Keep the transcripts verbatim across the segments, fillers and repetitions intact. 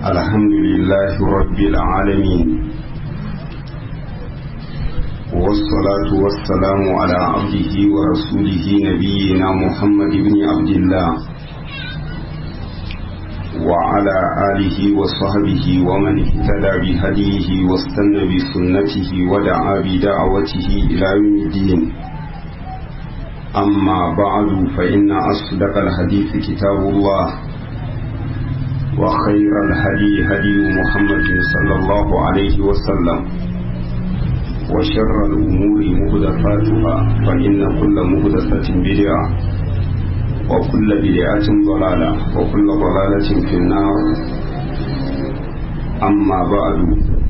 الحمد لله رب العالمين والصلاة والسلام على عبده ورسوله نبينا محمد بن عبد الله وعلى آله وصحبه ومن اهتدى بهديه واستنى بسنته ودعا بدعوته إلى يوم الدين. أما بعد فإن أصدق الحديث كتاب الله وخير الهدي هدي محمد صلى الله عليه وسلم وشر الأمور محدثاتها فإن كل محدثة بدعة وكل بدعة ضلالة وكل ضلالة في النار. أما بعد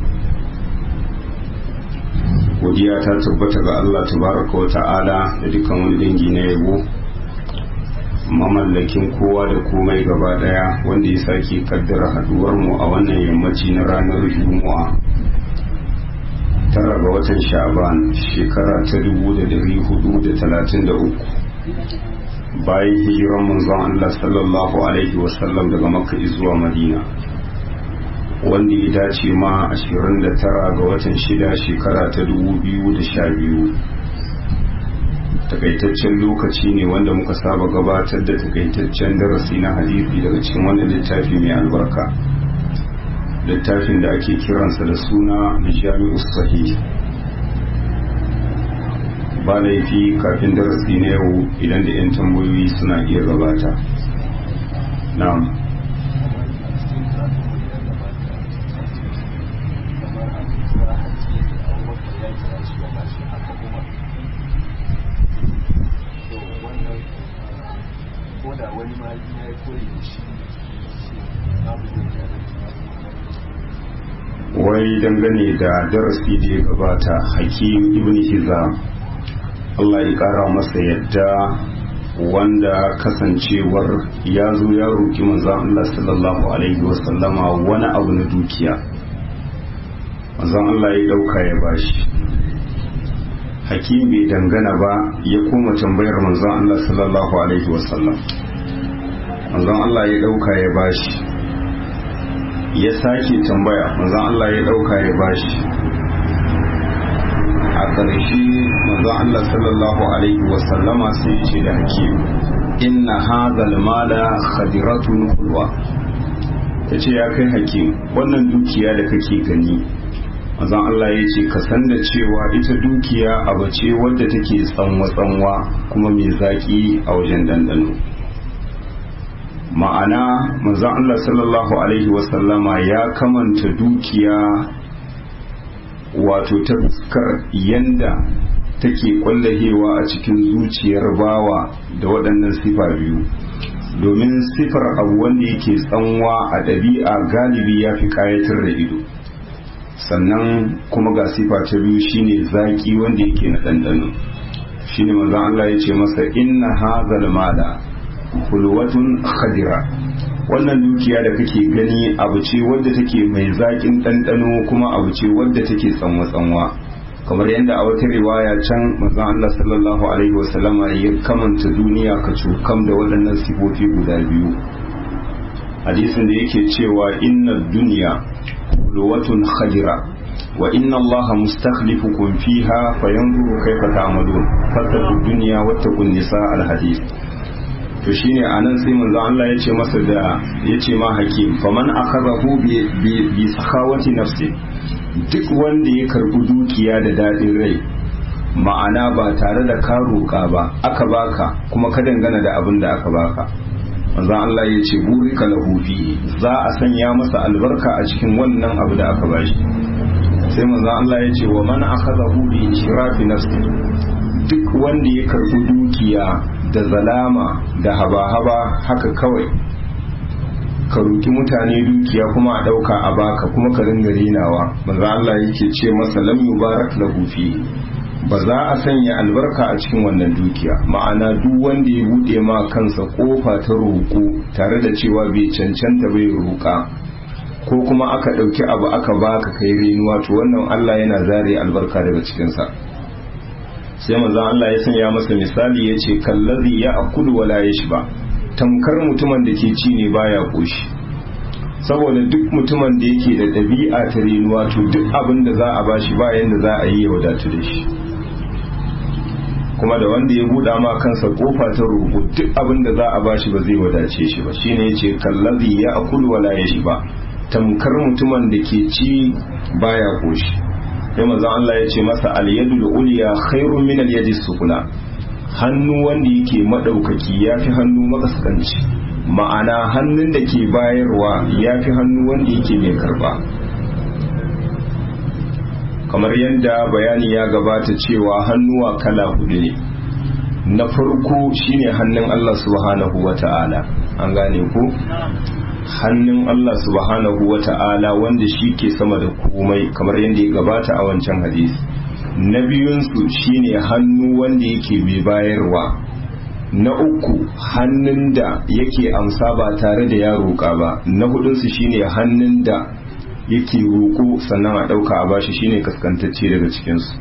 godiya ta tabbata ga Allah tabaraka wa ta'ala da dukkan wani dangi na yabo, mamallakin kowa da komai gaba daya, wanda ya sake kaddara haduwar mu a wannan yammaci na ranar Juma'a tara ga watan Sha'ban shekara ta dubu da dari hudu da talatin da uku bayan hijiran manzon Allah sallallahu alaihi wasallam daga Makka zuwa Madina, wanda ya dace ma ashirin da tara ga watan shida shekara ta dubu biyu da sha biyu. Takaitaccen lokaci ne wanda muka saba gabatar da takaitaccen darasi na hadisi daga cikin wannan littafi mai albarka, littafin da ake kiransa da suna Jami'us Sahih. Ba laifi kafin darasi na yau idan da 'yan tambayoyi suna iya gabata. Na'am. Wai dangane da darasi da ya gabata, Hakim ibn Hizam Allah ya kara masa yadda, wanda kasancewar ya zo ya roki manzon Allah sallallahu alaihi wasallama wani abu na dukiya, manzon Allah ya dauka ya bashi. Hakim bai dangana ba, ya koma tambayar manzon Allah sallallahu alaihi wasallam, manzon Allah ya dauka ya bashi, ya sake tambaya, manzon Allah ya dauka ya bashi. A ƙarshe manzon Allah sallallahu alaihi wasallama sai ya ce da Hakim, inna hadhal mala khadiratun hulwa, yace ya kai Hakim, wannan dukiya da kake gani, manzon Allah ya ce ka san da cewa ita dukiya abu ce wadda take tsanwa-tsanwa kuma mai zaki a wajen dandano. Ma'ana manzon Allah sallallahu alaihi wasallama ya kamanta dukiya wato ta fuskar yanda take kwallahewa a cikin zuciyar bawa da waɗannan sifa biyu, domin sifar abu wanda yake tsanwa a ɗabi'a galibi ya fi ƙayatar da ido, sannan kuma ga sifa ta biyu shine zaki wanda yake na ɗanɗano. Shine manzon Allah ya ce masa, inna hazal mala hulwatun khadira, wannan dukiya da kake gani abu ce wadda take mai zaƙin ɗanɗano kuma abu ce wadda take tsanwa-tsanwa, kamar yadda a wata riwaya can manzon Allah sallallahu alaihi wasallama ya kamanta duniya ka cukam da waɗannan sifofi guda biyu. Hadisin da yake cewa inna duniya hulwatun khadira wa inna Allaha mustakhlifukum fiha fayanzuru kayfa ta'malun fattaqu dunya wattaqun nisa al-hadith. To shine anan sai manzo Allah ya ce masa da ya ce ma Hakim, faman akhadahu bi bi sakhawati nafsi, duk wanda ya karbi dukiya da dadin rai, ma'ana ba tare da ka roƙa ba, aka baka kuma ka dangana da abin da aka baka, manzo Allah ya ce burika lahu fi, za a sanya masa albarka a cikin wannan abu da aka bashi. Sai manzo Allah ya ce wa man akhadahu bi shirafi nafsi, duk wanda ya karbi dukiya da zalama da haba-haba haka kawai, ka roki mutane dukiya kuma a dauka a baka kuma ka ringa rinawa, manzo Allah yake ce masa lam yubarak lahu fi, ba za a sanya albarka a cikin wannan dukiya. Ma'ana duk wanda ya bude ma kansa kofa ta roko tare da cewa bai cancanta bai roka, ko kuma aka dauki abu aka baka kai rinuwa, to wannan Allah yana zare albarka daga cikin sa. Sai manzon Allah ya sanya masa misali, ya ce kallazi ya akulu wala yashba, tamkar mutumin da ke ci ne baya koshi. saboda duk mutumin da yake da ɗabi'a ta renuwa to duk abin da za a bashi ba yanda za a yi ya wadatu da shi, kuma da wanda ya buɗa ma kansa kofa ta roƙo duk abin da za a bashi ba zai wadace shi ba. Shine yace kallazi ya akulu wala yashba, tamkar mutumin da ke ci baya koshi. sai manzon Allah ya ce masa al-yadul ulya khairun min al-yadi sufla, hannu wanda yake madaukaki yafi hannu makaskanci, ma'ana hannun da ke bayarwa yafi hannu wanda yake mai karba. Kamar yadda bayani ya gabata cewa hannuwa kala hudu ne. Na farko shine hannun Allah subhanahu wata'ala, an gane ko? Hannun Allah subhanahu wata'ala wanda shi ke sama da komai, kamar yadda ya gabata a wancan hadisi. Na biyunsu shine hannu wanda yake mai bayarwa. Na uku hannun da yake amsa ba tare da ya roƙa ba. Na hudunsu shine hannun da yake roƙo sannan a ɗauka a bashi, shine kaskantacce daga cikinsu.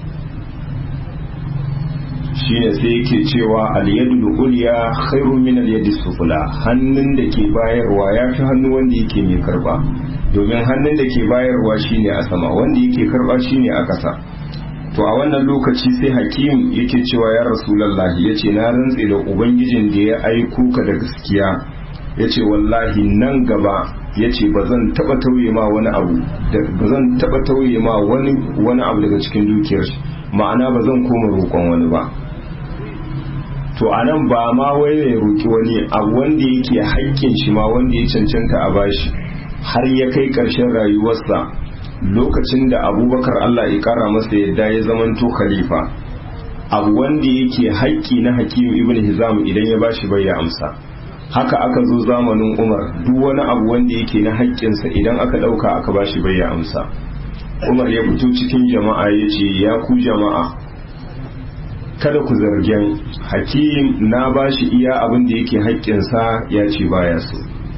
Shine sai yake cewa al-yadul ulya khairun min al-yadi sufla, hannun da ke bayarwa yafi hannu wanda yake mai karba, domin hannun da ke bayarwa shine a sama, wanda yake karba shine a ƙasa. To a wannan lokaci sai Hakim yake cewa ya Rasulullahi, yace na rantse da ubangijin da ya aiko ka da gaskiya, yace wallahi nan gaba yace bazan taba tauye ma wani abu bazan taba tauye ma wani wani abu daga cikin dukiyar shi, ma'ana bazan koma roƙon wani ba. To anan ba ma wai ya roki wani abu wanda yake haƙƙin shi ma wanda ya cancanta a bashi, har ya kai ƙarshen rayuwarsa lokacin da Abubakar Allah ya kara masa yadda ya zamanto khalifa, abu wanda yake haƙƙi na Hakim ibn Hizam idan ya bashi bai ya amsa. Haka aka zo zamanin Umar, duk wani abu wanda yake na haƙƙinsa idan aka ɗauka aka bashi bai ya amsa. Umar ya fito cikin jama'a ya ce, ya ku jama'a, kada ku zargen Hakim, na bashi iya abin da yake haƙƙinsa ya ce baya so.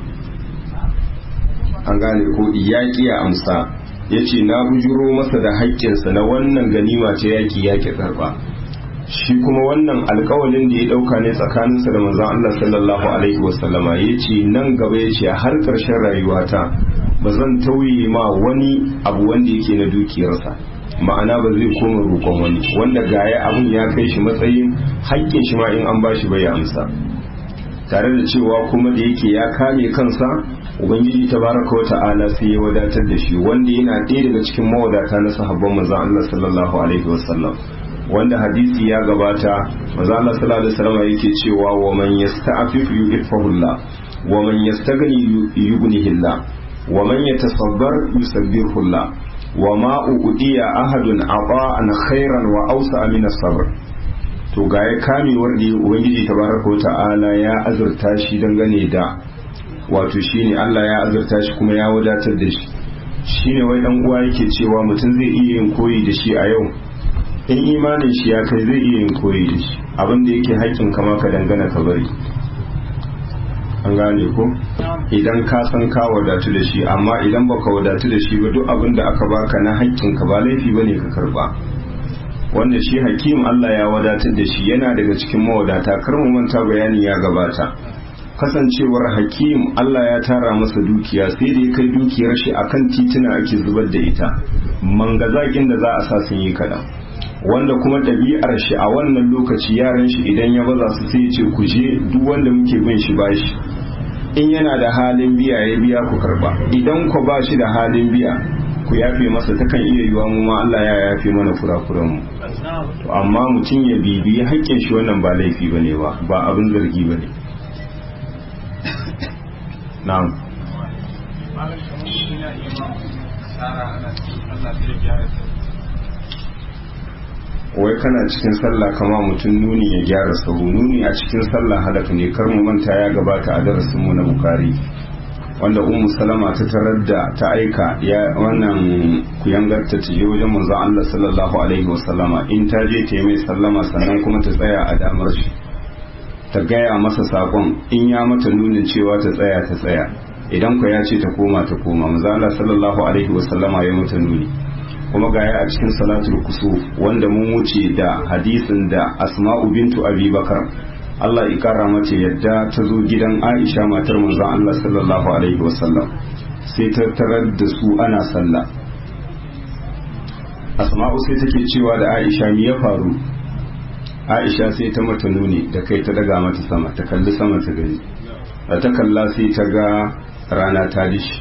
An gane ko ya ƙi ya amsa, ya ce na bujuro masa da haƙƙinsa na wannan ganima ta yaƙi yaƙi karɓa. Shi kuma wannan alƙawalin da ya ɗauka ne tsakaninsa da manzon Allah sallallahu alaihi wasallama, ya ce nan gaba ya ce har ƙarshen rayuwata ba zan tauye ma wani abu wanda yake na dukiyarsa, ma'ana ba zai koma roƙon wani wanda gaya abin ya kai shi matsayin haƙƙin shi ma in an bashi bai amsa, tare da cewa kuma da yake ya kame kansa ubangiji tabaraka wata'ala sai ya wadatar da shi, wanda yana ɗaya daga cikin mawadata na sahabban manzon Allah sallallahu alaihi wasallam, wanda hadisi ya gabata manzon Allah sallallahu alaihi wasallam yake cewa wa man yasta'fif yughfirullah wa man yastaghni yughnihillah wa man yatasabbar yusabbirullah wa ma udiya ahadun ata'an khairan wa awsa min as-sabr. To ga ya kamewar da ubangiji tabaraka wata'ala ya azurta shi dangane da wato shine Allah ya azurta shi kuma ya wadatar da shi, shine wai dan uwa yake cewa mutum zai iya yin koyi da shi a yau in imanin shi ya kai, zai iya yin koyi da shi, abin da yake haƙƙin kama ka dangana ka bari. An gane ko idan ka san ka wadatu da shi, amma idan baka wadatu da shi ba duk abin da aka baka na haƙƙin ka ba laifi bane ka karba. Wanda shi Hakim Allah ya wadatar da shi, yana daga cikin mawadata, kar mu manta bayani ya gabata. Kasancewar Hakim Allah ya tara masa dukiya, sai da ya kai dukiyar shi akan titina ake zubar da ita, mangazakin da za a sa sun yi kaɗan, wanda kuma ɗabi'ar shi a wannan lokaci yaran shi idan ya baza su sai ya ce ku je duk wanda muke bin shi bashi, in yana da halin biya ya biya ku karba, idan ku ba shi da halin biya ku yafe masa, takan iya yiwa mu ma Allah ya yafe mana kurakuran mu. To amma mutum ya bibiyi haƙƙin shi wannan ba laifi bane ba, ba abin zargi bane. Na'am. Wai kana cikin sallah kama mutum nuni ya gyara sahu, nuni a cikin sallah halaka ne, kar mu manta ya gabata a darasin mu na Bukhari, wanda Ummu Salama ta tarar da ta aika ya wannan kuyangar ta je wajen manzon Allah sallallahu alaihi wasallama, in ta je ta yi mai sallama sannan kuma ta tsaya a damar shi ta gaya masa sakon, in ya mata nunin cewa ta tsaya ta tsaya, idan ku ya ce ta koma ta koma. Manzon Allah sallallahu alaihi wasallama ya mata nuni. Kuma gaya a cikin salatul kusuf wanda mun wuce da hadisin da Asma'u bintu Abi Bakar take cewa manzon Allah sallallahu alaihi wasallama ya ce, idan kuka zo sallah ku tsaya a damar ku, idan kuka zo ta hagu ku tsaya a hagu, idan kuka zo ta dama ku tsaya a dama. Manzon Allah sallallahu alaihi wasallama ya mata nuni. Kuma gaya a cikin salatul kusuf wanda mun wuce da hadisin da Asma'u bintu Abi Bakar Allah ya kara mata yadda ta zo gidan Aisha matar manzon Allah sallallahu alaihi wasallam sai ta tarar da su ana sallah. Asma'u sai take cewa da Aisha me ya faru? Aisha sai ta mata nuni da kai ta daga mata sama, ta kalli sama ta gani. Da ta kalla sai ta ga rana ta dishi.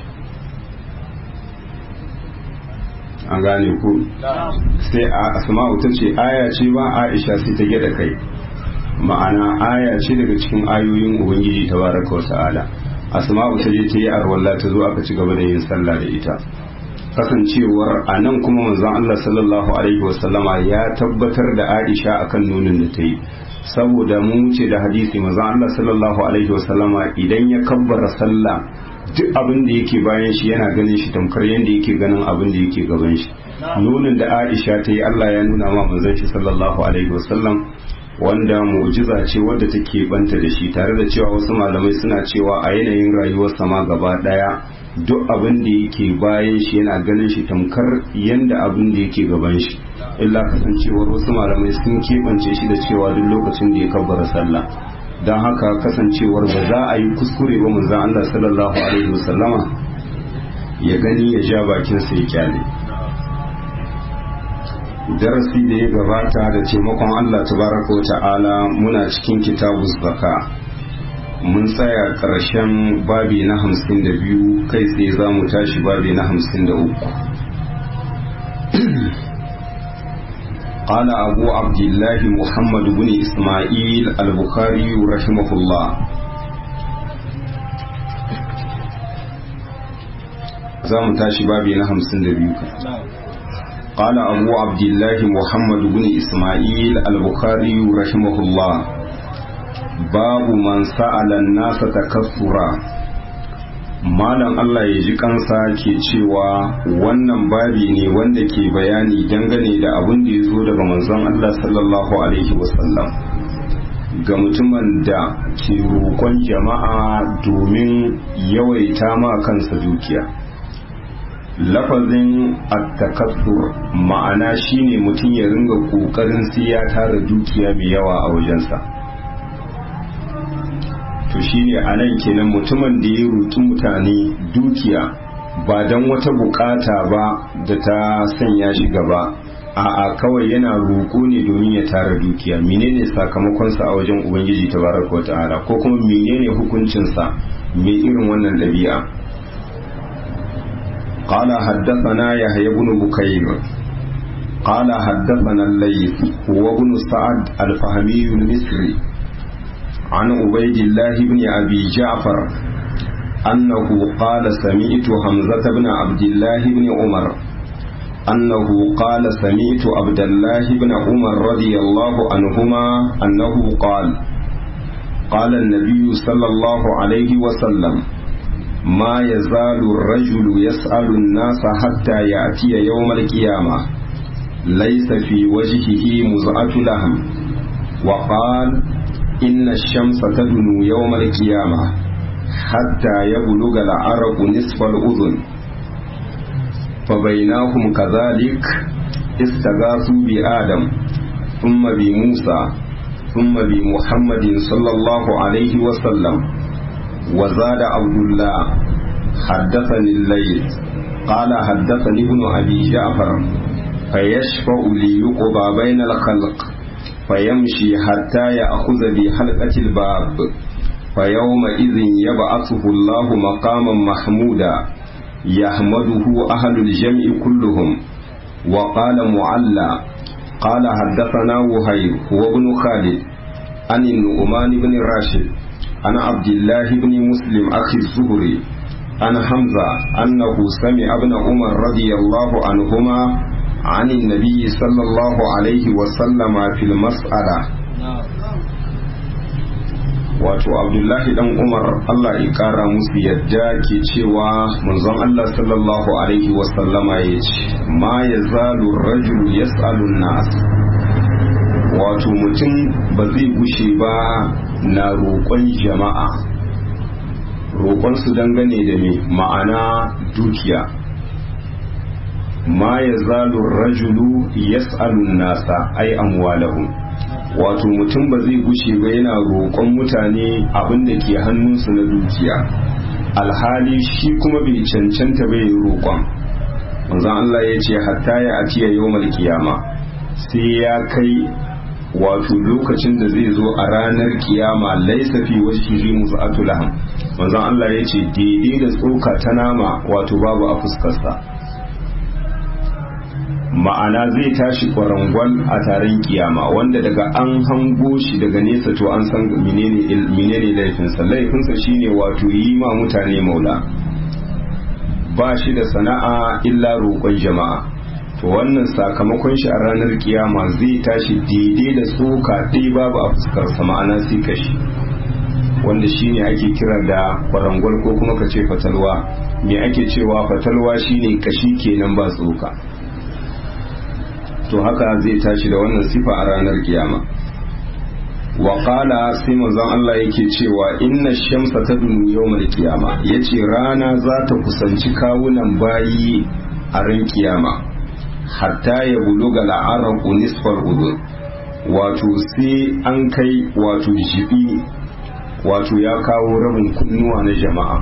An gane ku? Sai Asma'u ta ce aya ce ba, Aisha sai ta gyada kai. Ma'ana aya ce daga cikin ayoyin Ubangiji tabaraka wa ta'ala. Asma'u ta je ta yi arwalla ta zo aka ci gaba da yin sallah da ita. Kasancewar a nan kuma manzon Allah sallallahu alaihi wasallama ya tabbatar da Aisha akan nunin da ta yi, saboda mun wuce da hadisi manzon Allah sallallahu alaihi wasallama idan ya kabbara sallah duk abin da yake bayan shi yana ganin shi tamkar yadda yake ganin abin da yake gaban shi. Nunin da Aisha ta yi Allah ya nuna ma manzon shi sallallahu alaihi wasallam, wanda mu'jiza ce wadda take banta da shi, tare da cewa wasu malamai suna cewa a yanayin rayuwar sama gaba daya duk abin da yake bayan shi yana ganin shi tamkar yanda abin da yake gaban shi, illa kasancewar wasu malamai sun keɓance shi da cewa duk lokacin da ya kabbara sallah. Don haka kasancewar ba za a yi kuskure ba manzon Allah sallallahu alaihi wasallama ya gani ya ja bakin sa ya kyale. Darasi da ya gabata da taimakon Allah tabaraka wa ta'ala muna cikin kitabu zaka, mun tsaya ƙarshen babi na hamsin da biyu, kai tsaye za mu tashi babi na hamsin da uku. قال أبو عبد الله محمد بن إسماعيل البخاري رحمه الله زام تاشي بابي نهم سندبيك قال أبو عبد الله محمد بن إسماعيل البخاري رحمه الله باب من سأل الناس تكثرا Malam Allah ya ji kansa ke cewa wannan babi ne wanda ke bayani dangane da abin da ya zo daga manzon Allah sallallahu alaihi wasallam ga mutumin da ke roƙon jama'a domin yawaita ma kansa dukiya. Lafazin at-takathur ma'ana shine mutum ya ringa kokarin sai ya tara dukiya mai yawa a wajensa. To shine a nan kenan mutumin da ya roƙi mutane dukiya ba don wata bukata ba da ta sanya shi gaba, a'a kawai yana roƙo ne domin ya tara dukiya. Menene sakamakonsa a wajen Ubangiji tabaraka wata'ala, ko kuma menene hukuncinsa mai irin wannan ɗabi'a? قال حدثنا يحيى بن بكير قال حدثنا الليث وابن سعد الفهمي المصري عن عبيد الله بن أبي جعفر أنه قال سمعت حمزة بن عبد الله بن عمر أنه قال سمعت عبد الله بن عمر رضي الله عنهما أنه قال قال النبي صلى الله عليه وسلم ما يزال الرجل يسأل الناس حتى يأتي يوم القيامة ليس في وجهه مزعة لهم وقال إن الشمس تدنو يوم القيامة حتى يبلغ العرق نصف الأذن فبينهم كذلك استغاثوا بآدم ثم بموسى ثم بمحمد صلى الله عليه وسلم وزاد عبد الله حدثني الليل قال حدثني ابن أبي جعفر فيشفع ليقضى بين الخلق فيمشي حتى يأخذ بحلقة الباب فيومئذ يبعثه الله مقاما محمودا يحمده أهل الجمع كلهم. وقال معلى قال حدثنا وهيب هو ابن خالد عن النعمان بن راشد عن عبد الله بن مسلم أخي الزهري عن حمزة أنه سمع ابن عمر رضي الله عنهما عن النبي صلى الله عليه وسلم في المسألة. wato Abdullahi dan Umar Allah ya kara musu yadda ke cewa manzon Allah sallallahu alaihi wasallama ya ce ma yazalu rajulu yas'alu nas, wato mutum ba zai gushe ba na roƙon jama'a, roƙon su dangane da me ma'ana dukiya. ma yazalu rajulu yas'alu nasa ay amwalahum, wato mutum ba zai gushe ba yana roƙon mutane abin da ke hannunsu na dukiya alhali shi kuma bai cancanta bai roƙon. manzon Allah ya ce hatta ya atiya yawmal kiyama, sai ya kai wato lokacin da zai zo a ranar kiyama laisa fi wajhihi muz'atu laham, manzon Allah ya ce daidai da tsoka ta nama wato babu a fuskarsa, ma'ana zai tashi kwarangwal a taron kiyama wanda daga an hango shi daga nesa to an san menene laifinsa. Laifinsa shine wato yi ma mutane maula, ba shi da sana'a illa roƙon jama'a. To wannan sakamakon shi a ranar kiyama zai tashi daidai da tsoka ɗaya babu a fuskarsa, ma'ana sai kashi, wanda shine ake kira da kwarangwal ko kuma ka ce fatalwa. Me ake cewa fatalwa shine kashi kenan ba tsoka. To haka zai tashi da wannan sifa a ranar kiyama. wa qala sai manzon Allah yake cewa inna shamsa tadnu yawmal qiyama, yace rana za ta kusanci kawunan bayi a ran kiyama hatta ya buluga al'araqu nisfal udur, wato sai an kai wato jibi wato ya kawo rabin kunnuwa na jama'a.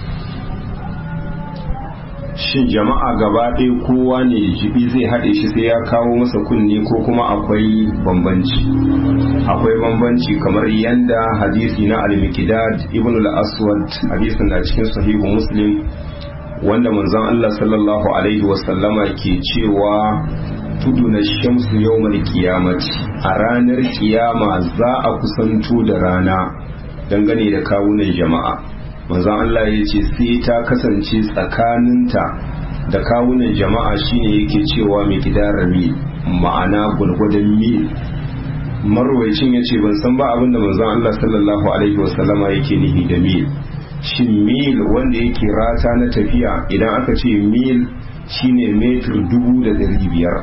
Shin jama'a gaba ɗaya kowa ne jibi zai haɗe shi sai ya kawo masa kunne ko kuma akwai bambanci? Akwai bambanci kamar yanda hadisi na al-Miqdad ibn al-Aswad, hadisin na cikin sahihu Muslim, wanda manzon Allah sallallahu alaihi wasallama ke cewa tuduna shamsu yawmal qiyamati, a ranar kiyama za a kusanto da rana dangane da kawunan jama'a. manzon Allah ya ce sai ta kasance tsakaninta da kawunan jama'a shine yake cewa mai gidara mil, ma'ana gwargwadon mil. Marwayacin ya ce ban san ba abinda manzon Allah sallallahu alaihi wasallama yake nihi da mil. Shin mil wanda yake rata na tafiya, idan aka ce mil shine metir dubu da dari biyar,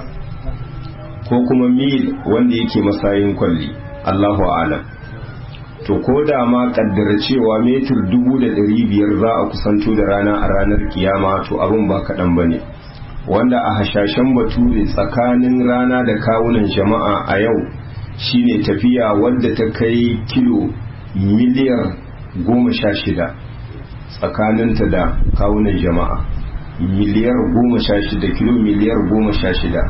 ko kuma mil wanda yake masayin kwalli, Allahu a'lam. To ko da ma kaddara cewa metir dubu da dari biyar za a kusanto da rana a ranar kiyama, to abin ba kaɗan ba ne, wanda a hashashen bature tsakanin rana da kawunan jama'a a yau shine tafiya wadda ta kai kilo miliyar goma sha shida tsakaninta da kawunan jama'a, miliyar goma sha shida, kilo miliyar goma sha shida.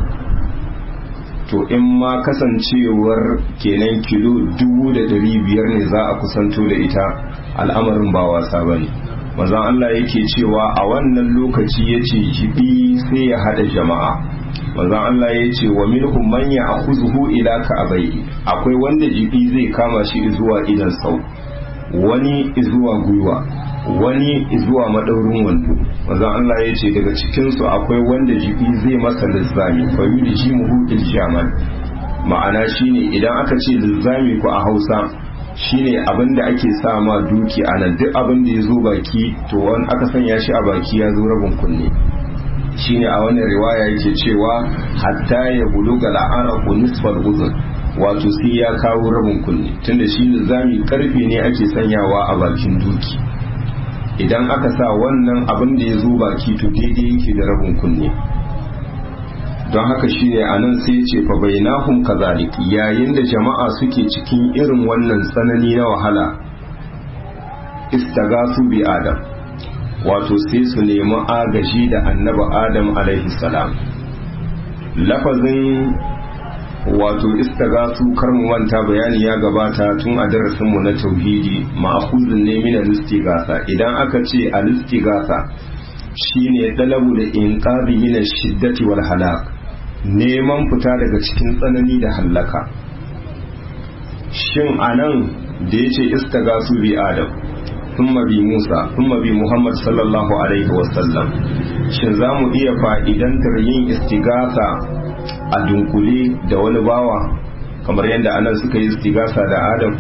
To in ma kasancewar kenan kilo dubu da dari biyar ne za a kusanto da ita, al'amarin ba wasa ba ne. Manzon Allah yake cewa a wannan lokaci ya ce jibi sai ya haɗa jama'a. Manzon Allah ya ce wa minhum man ya'khuzuhu ila ka'bai, akwai wanda jibi zai kama shi zuwa idan sau, wani zuwa gwiwa, wani zuwa madaurin wando. Manzon Allah ya ce daga cikinsu akwai wanda jibi zai masa lizzami, fa yudjimuhu iljaman, ma'ana shine idan aka ce lizzami ko a Hausa shine abin da ake sa ma duki a nan, duk abin da ya zo baki to wani aka sanya shi a baki ya zo rabin kunne. Shine a wannan riwaya yake cewa hatta ya buluga al'araqu nisfal udhun, wato sai ya kawo rabin kunne, tunda shi lizzami karfe ne ake sanyawa a bakin duki. Idan aka sa wannan abin da ya zo baki to daidai yake da rabin kunne. Don haka shine anan sai ya ce fa bainahum kazalik, yayin da jama'a suke cikin irin wannan tsanani na wahala, istagasu bi adam, wato sai su nemi agaji da annabi Adam alaihi salam. Lafazin wato istagasu kar mu manta bayani ya gabata tun a darasin mu na tauhidi, ma'khuzun ne min al-istighatha. Idan aka ce al-istighatha shine dalabu da inqabi min ash-shiddati wal halak, neman fita daga cikin tsanani da hallaka. Shin anan da yace istagasu bi Adam thumma bi Musa thumma bi Muhammad sallallahu alaihi wasallam, shin zamu iya fa'idantar yin istighatha a dunkule da wani bawa kamar yadda anan suka yi istigasa da Adam?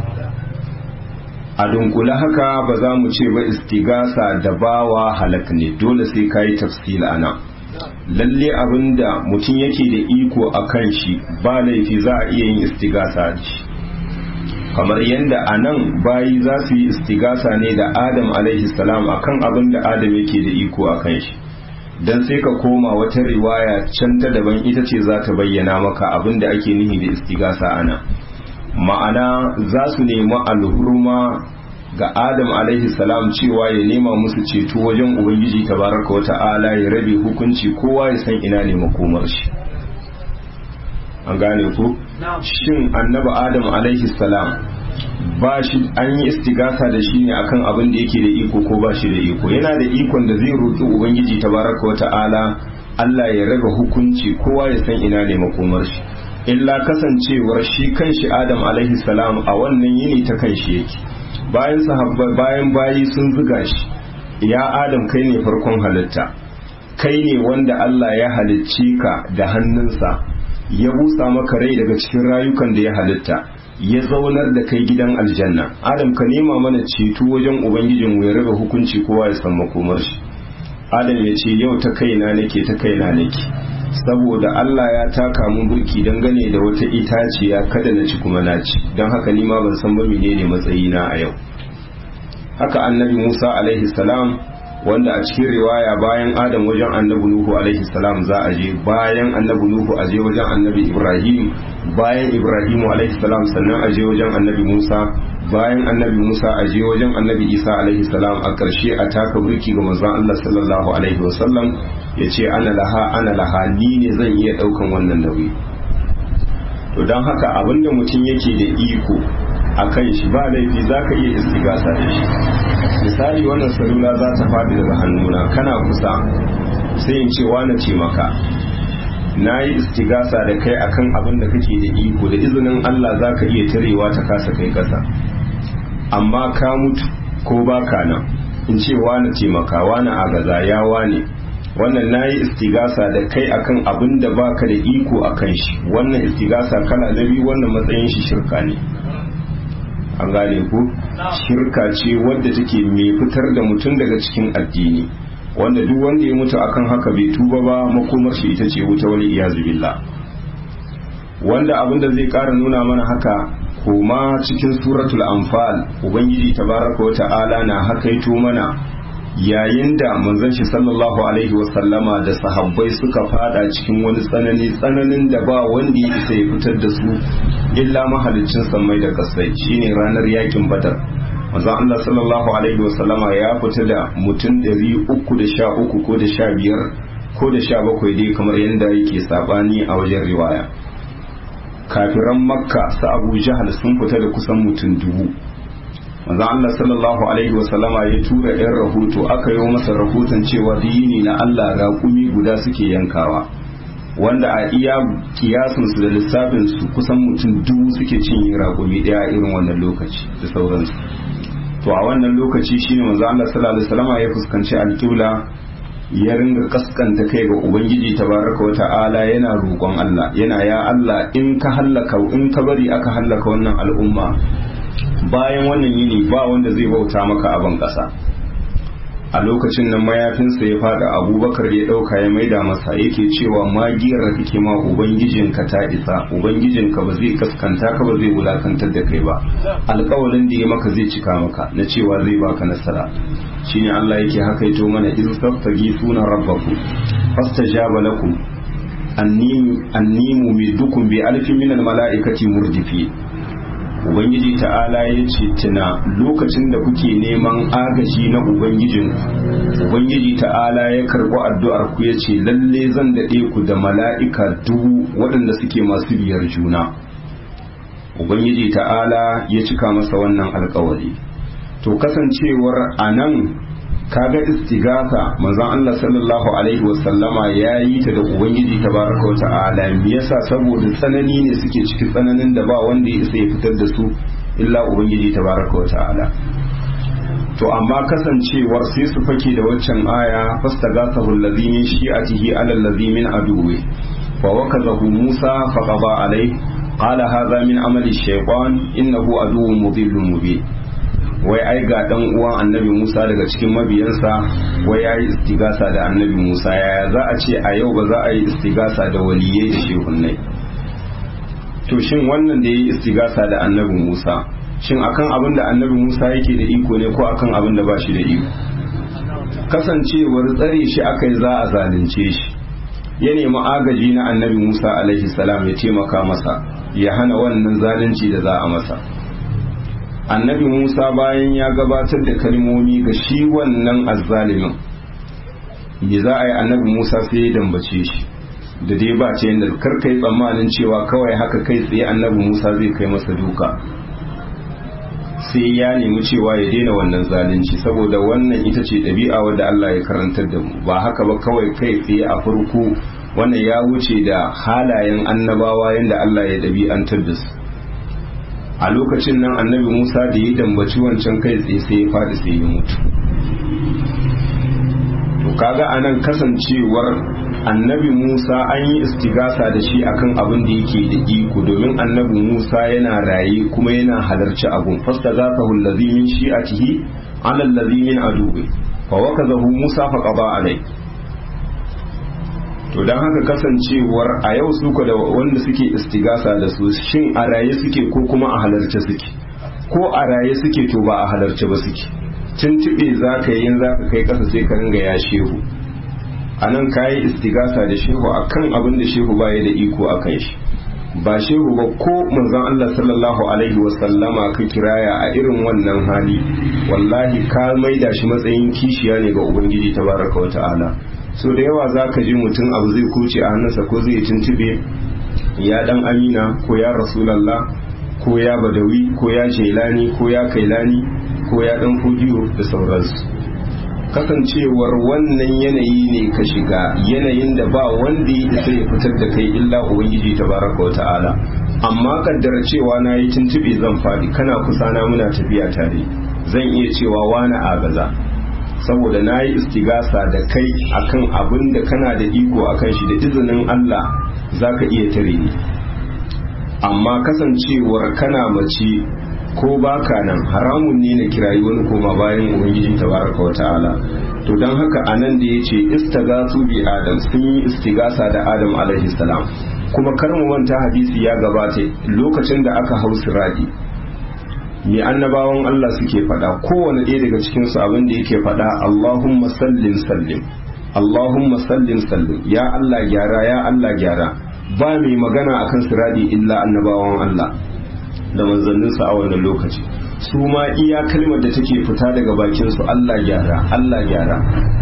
A dunkule haka ba za mu ce ba istigasa da bawa halak ne, dole sai kayi tafsila ana. Lalle abinda mutum yake da iko a kan shi ba laifi za a iya yin istigasa da shi, kamar yadda anan bayi za su yi istigasa ne da Adam alaihi salam akan abinda Adam yake da iko a kan shi. Dan sai ka koma wata riwaya can ta daban, ita ce za ta bayyana maka abin da ake nihi da istigasa ana. ma'ana za su nemi alhurma ga Adam alaihi salam cewa ya nema musu ceto wajen Ubangiji tabaraka wa ta'ala ya rabe hukunci kowa ya san ina ne makomar shi. An gane ku? Shin annabi Adam alaihi salam ba shi an yi istigasa da shi ne akan abin da yake da iko ko ba shi da iko? Yana da ikon da zai roƙi Ubangiji tabaraka wa ta'ala Allah ya rabe hukunci kowa ya san ina ne makomar shi. Illa kasancewar shi kanshi Adam alaihi salam a wannan yini ta kanshi yake. Bayan sahabbai bayan bayi sun zuga shi, ya Adam kai ne farkon halitta, kai ne wanda Allah ya halicce ka da hannunsa, ya busa maka rai daga cikin rayukan da ya halitta, ya zaunar da kai gidan aljanna. Adam ka nema mana ceto wajen ubangijinmu ya raba hukunci kowa ya san makomar shi. Adam ya ce yau ta kaina nake ta kaina nake saboda Allah ya taka mun burki dangane da wata itaciya kada na ci kuma na ci, don haka ni ma ban san ba menene matsayina a yau. Haka annabi Musa alaihi salam, wanda a cikin riwaya bayan Adam wajen annabi Nuhu alaihi salam za a je, bayan annabi Nuhu a je wajen annabi Ibrahim, bayan Ibrahim alaihi salam sannan a je wajen annabi Musa, bayan annabi Musa a je wajen annabi Isa alaihi salam, a ƙarshe a taka burki ga manzon Allah sallallahu alaihi wasallam ya ce ana laha ana laha ni ne zan iya ɗaukan wannan nauyi. To don haka abinda mutum yake da iko a kan shi ba laifi za ka iya istigasa da shi. Misali wannan salula za ta faɗi daga hannuna kana kusa sai in ce wane ce maka na yi istigasa da kai akan abin da kake da iko, da izinin Allah za ka iya tarewa ta kasa kai ƙasa, amma ka mutu ko baka nan in ce wane ce maka wane agaza ya wane, wannan na yi istigasa da kai akan abin da baka da iko akan shi. Wannan istigasa kala na biyu, wannan matsayin shi shirka ne. An gane ku? Shirka ce wadda take mai fitar da mutum daga cikin addini, wanda duk wanda ya mutu akan haka bai tuba ba makomar shi ita ce wuta, wani iyazu billah. Wanda abin da zai ƙara nuna mana haka, kuma cikin suratul anfal ubangiji tabaraka wa ta'ala na hakaito mana yayin da manzon shi sallallahu alaihi wasallama da sahabbai suka fada cikin wani tsanani tsananin da ba wanda ya isa ya fitar da su illa mahalicin sammai da kasai, shine ranar yakin badar. Manzon Allah sallallahu alaihi wasallama ya fita da mutum ɗari uku da sha uku ko da sha biyar ko da sha bakwai dai kamar yadda yake sabani a wajen riwaya. Kafiran makka su abu jahal sun fita da kusan mutum dubu. Manzon Allah sallallahu alaihi wasallama ya tura ɗan rahoto, aka yi masa rahoton cewa dini na Allah raƙumi guda suke yankawa, wanda a iya kiyasinsu da lissafinsu kusan mutum dubu suke cinye raƙumi ɗaya a irin wannan lokaci da sauransu. To a wannan lokaci shine manzon Allah sallallahu alaihi wasallama ya fuskanci alƙibla, ya ringa kaskanta kai ga ubangiji tabaraka wa ta'ala, yana roƙon Allah, yana ya Allah in ka hallaka in ka bari aka hallaka wannan al'umma bayan wannan yini ba wanda zai bauta maka a ban ƙasa. A lokacin nan mayafinsa ya fada, abubakar ya ɗauka ya maida masa, yake cewa magiyar da kake ma ubangijinka ta isa, ubangijinka ba zai kaskanta ka ba zai wulakantar da kai ba, alƙawalin da ya maka zai cika maka na cewa zai baka nasara. Shine Allah yake hakaito mana iz tastaghithuna rabbakum fastajaba lakum anni anni mumidukum bi alfin minal malaikati murdifi. Ubangiji ta'ala ya ce tuna lokacin da kuke neman agaji na ubangijin, ubangiji ta'ala ya karɓi addu'ar ku ya ce lalle zan daɗe ku da mala'ika dubu waɗanda suke masu biyar juna. Ubangiji ta'ala ya cika masa wannan alƙawari. To kasancewar a nan kaga istighatha manzon Allah sallallahu alaihi wasallama ya yi ta da ubangiji tabaraka wa ta'ala. Me yasa? saboda tsanani ne suke cikin tsananin da ba wanda ya isa ya fitar da su illa ubangiji tabaraka wa ta'ala. To amma kasancewar sai su fake da waccan aya fastaghathahu allazi min shi'atihi ala allazi min aduwwi fa wakazahu Musa fa qada alayhi qala hadha min amali shaytan innahu aduwwun mudillun mubin. Wai ai ga dan uwan annabi Musa daga cikin mabiyansa wai yayi istigasa da annabi Musa, yaya za a ce a yau ba za a yi istigasa da waliyai da shehunnai? To shin wannan da yayi istigasa da annabi Musa, shin akan abin da annabi Musa yake da iko ne ko akan abin da ba shi da iko? Kasancewar tsare shi aka yi za a zalunce shi, ya nemi agaji na annabi Musa alaihi salam ya taimaka masa, ya hana wannan zalunci da za a masa. Annabi Musa bayan ya gabatar da kalmomi ga shi wannan azzalimin, me za a yi? Annabi Musa sai ya dambace shi da dai ba ce yadda karka yi tsammanin cewa kawai haka kai tsaye Annabi Musa zai kai masa duka, sai ya nemi cewa ya daina wannan zalunci, saboda wannan ita ce ɗabi'a wadda Allah ya karantar da mu, ba haka ba kawai kai tsaye a farko. Wannan ya wuce da halayen annabawa yadda Allah ya ɗabi'antar da su. A lokacin nan Annabi Musa da ya dambaci wancan kai tsaye sai ya faɗi sai ya mutu. To kaga anan kasancewar Annabi Musa an yi istigasa da shi akan abin da yake da iko, domin Annabi Musa yana raye kuma yana halarci abun. Fastaghathahu allazi min shi'atihi ala allazi min aduwwi fa wakazahu Musa fa qada alai. To dan haka kasancewar a yau suka da wanda suke istigasa da su, shin a raye suke ko kuma a halarce suke? Ko a raye suke to ba a halarce ba suke. Tuntube za ka yi za ka kai kasa sai ka ringa ya shehu, a nan ka yi istigasa da shehu a kan abin da shehu baya da iko a kan shi, ba shehu ba ko manzon Allah sallallahu alaihi wasallama ka kiraya a irin wannan hali, wallahi ka maida shi matsayin kishiya ne ga Ubangiji tabaraka wa ta'ala. So da yawa za ka ji mutum abu zai kuce a hannunsa ko zai tuntube ya dan amina ko ya rasulallah ko ya badawi ko ya jelani ko ya kailani ko ya dan fudiyo da sauransu. Kasancewar wannan yanayi ne ka shiga, yanayin da ba wanda ya isa ya fitar da kai illa Ubangiji tabaraka wa ta'ala. Amma kaddara cewa na yi tuntube zan faɗi, kana kusa na muna tafiya tare, zan iya cewa wani agaza, saboda na yi istigasa da kai akan abin da kana da iko akan shi, da izinin Allah za ka iya tare ni. Amma kasancewar kana mace ko baka nan, haramun ne na kirayi wani koma bayan Ubangiji tabaraka wa ta'ala. To don haka anan da ya ce istagasu bi Adam, sun yi istigasa da Adam alaihi salam. Kuma kar mu manta hadisi ya gabata lokacin da aka hau siradi, me annabawan Allah suke faɗa, kowane ɗaya daga cikin su abin da yake faɗa, Allahumma sallim sallim, Allahumma sallim sallim, ya Allah gyara, ya Allah gyara. Ba mai magana akan siradi illa annabawan Allah da manzanninsa a wannan lokaci, su ma iya kalmar da take fita daga bakin su Allah gyara, Allah gyara.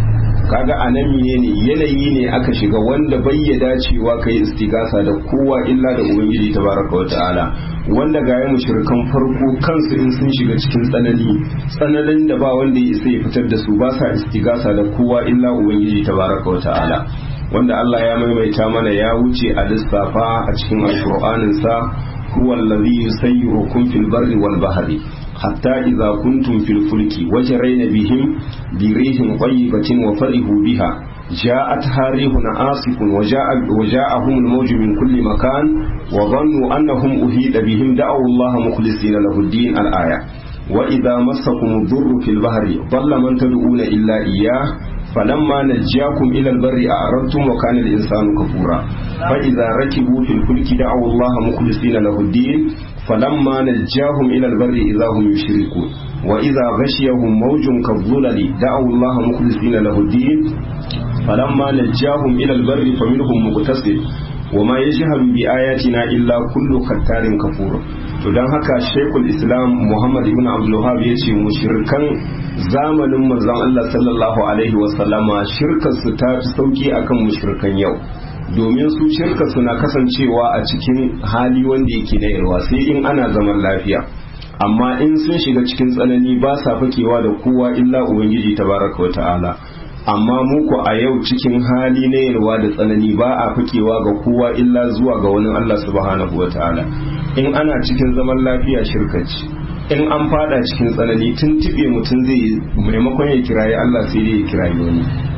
Kaga anan ne yanayi ne aka shiga wanda bai ya dacewa kai istigasa da kowa illa da Ubangiji tabaraka wa ta'ala, wanda ga ya mushrikan farko kansu in sun shiga cikin tsanani tsananin da ba wanda ya isa ya fitar da su, ba sa istigasa da kowa illa Ubangiji tabaraka wa ta'ala, wanda Allah ya maimaita mana ya wuce a lissafa a cikin alqur'anin sa, huwa allazi yusayyirukum fil barri wal bahri حتى إذا كنتم في الفلك وجرين بهم بريح طيبة وفرحوا بها جاءتها ريح عاصف وجاء وجاءهم الموج من كل مكان وظنوا أنهم أحيط بهم دعوا الله مخلصين له الدين الآية. وإذا مسكم الضر في البحر ضل من تدعون إلا إياه فلما نجاكم إلى البر أعرضتم وكان الإنسان كفورا فإذا ركبوا في الفلك دعوا الله مخلصين له الدين فلما نجاهم إلى البر إذا هم يشركون وإذا غشيهم موج كالظلل دعوا الله مخلصين له الدين فلما نجاهم إلى البر فمنهم مقتصد وما يجهل بآياتنا إلا كل ختار كفور. to don haka Sheikhul Islam Muhammad ibn Abdul Wahhab yace mushrikan zamanin manzon Allah sallallahu alaihi wasallama shirkar su ta fi sauki akan mushrikan yau, domin su shirka suna kasancewa a cikin hali wanda yake na yarwa sai in ana zaman lafiya, amma in sun shiga cikin tsanani ba sa fakewa da kowa illa Ubangiji tabaraka wa ta'ala. Amma muku a yau cikin hali na yarwa da tsanani ba a fakewa ga kowa illa zuwa ga wani Allah subhanahu wa ta'ala. In ana cikin zaman lafiya shirkaci, in an fada cikin tsanani tuntube mutum zai maimakon ya kirayi Allah sai dai ya kirayi wani.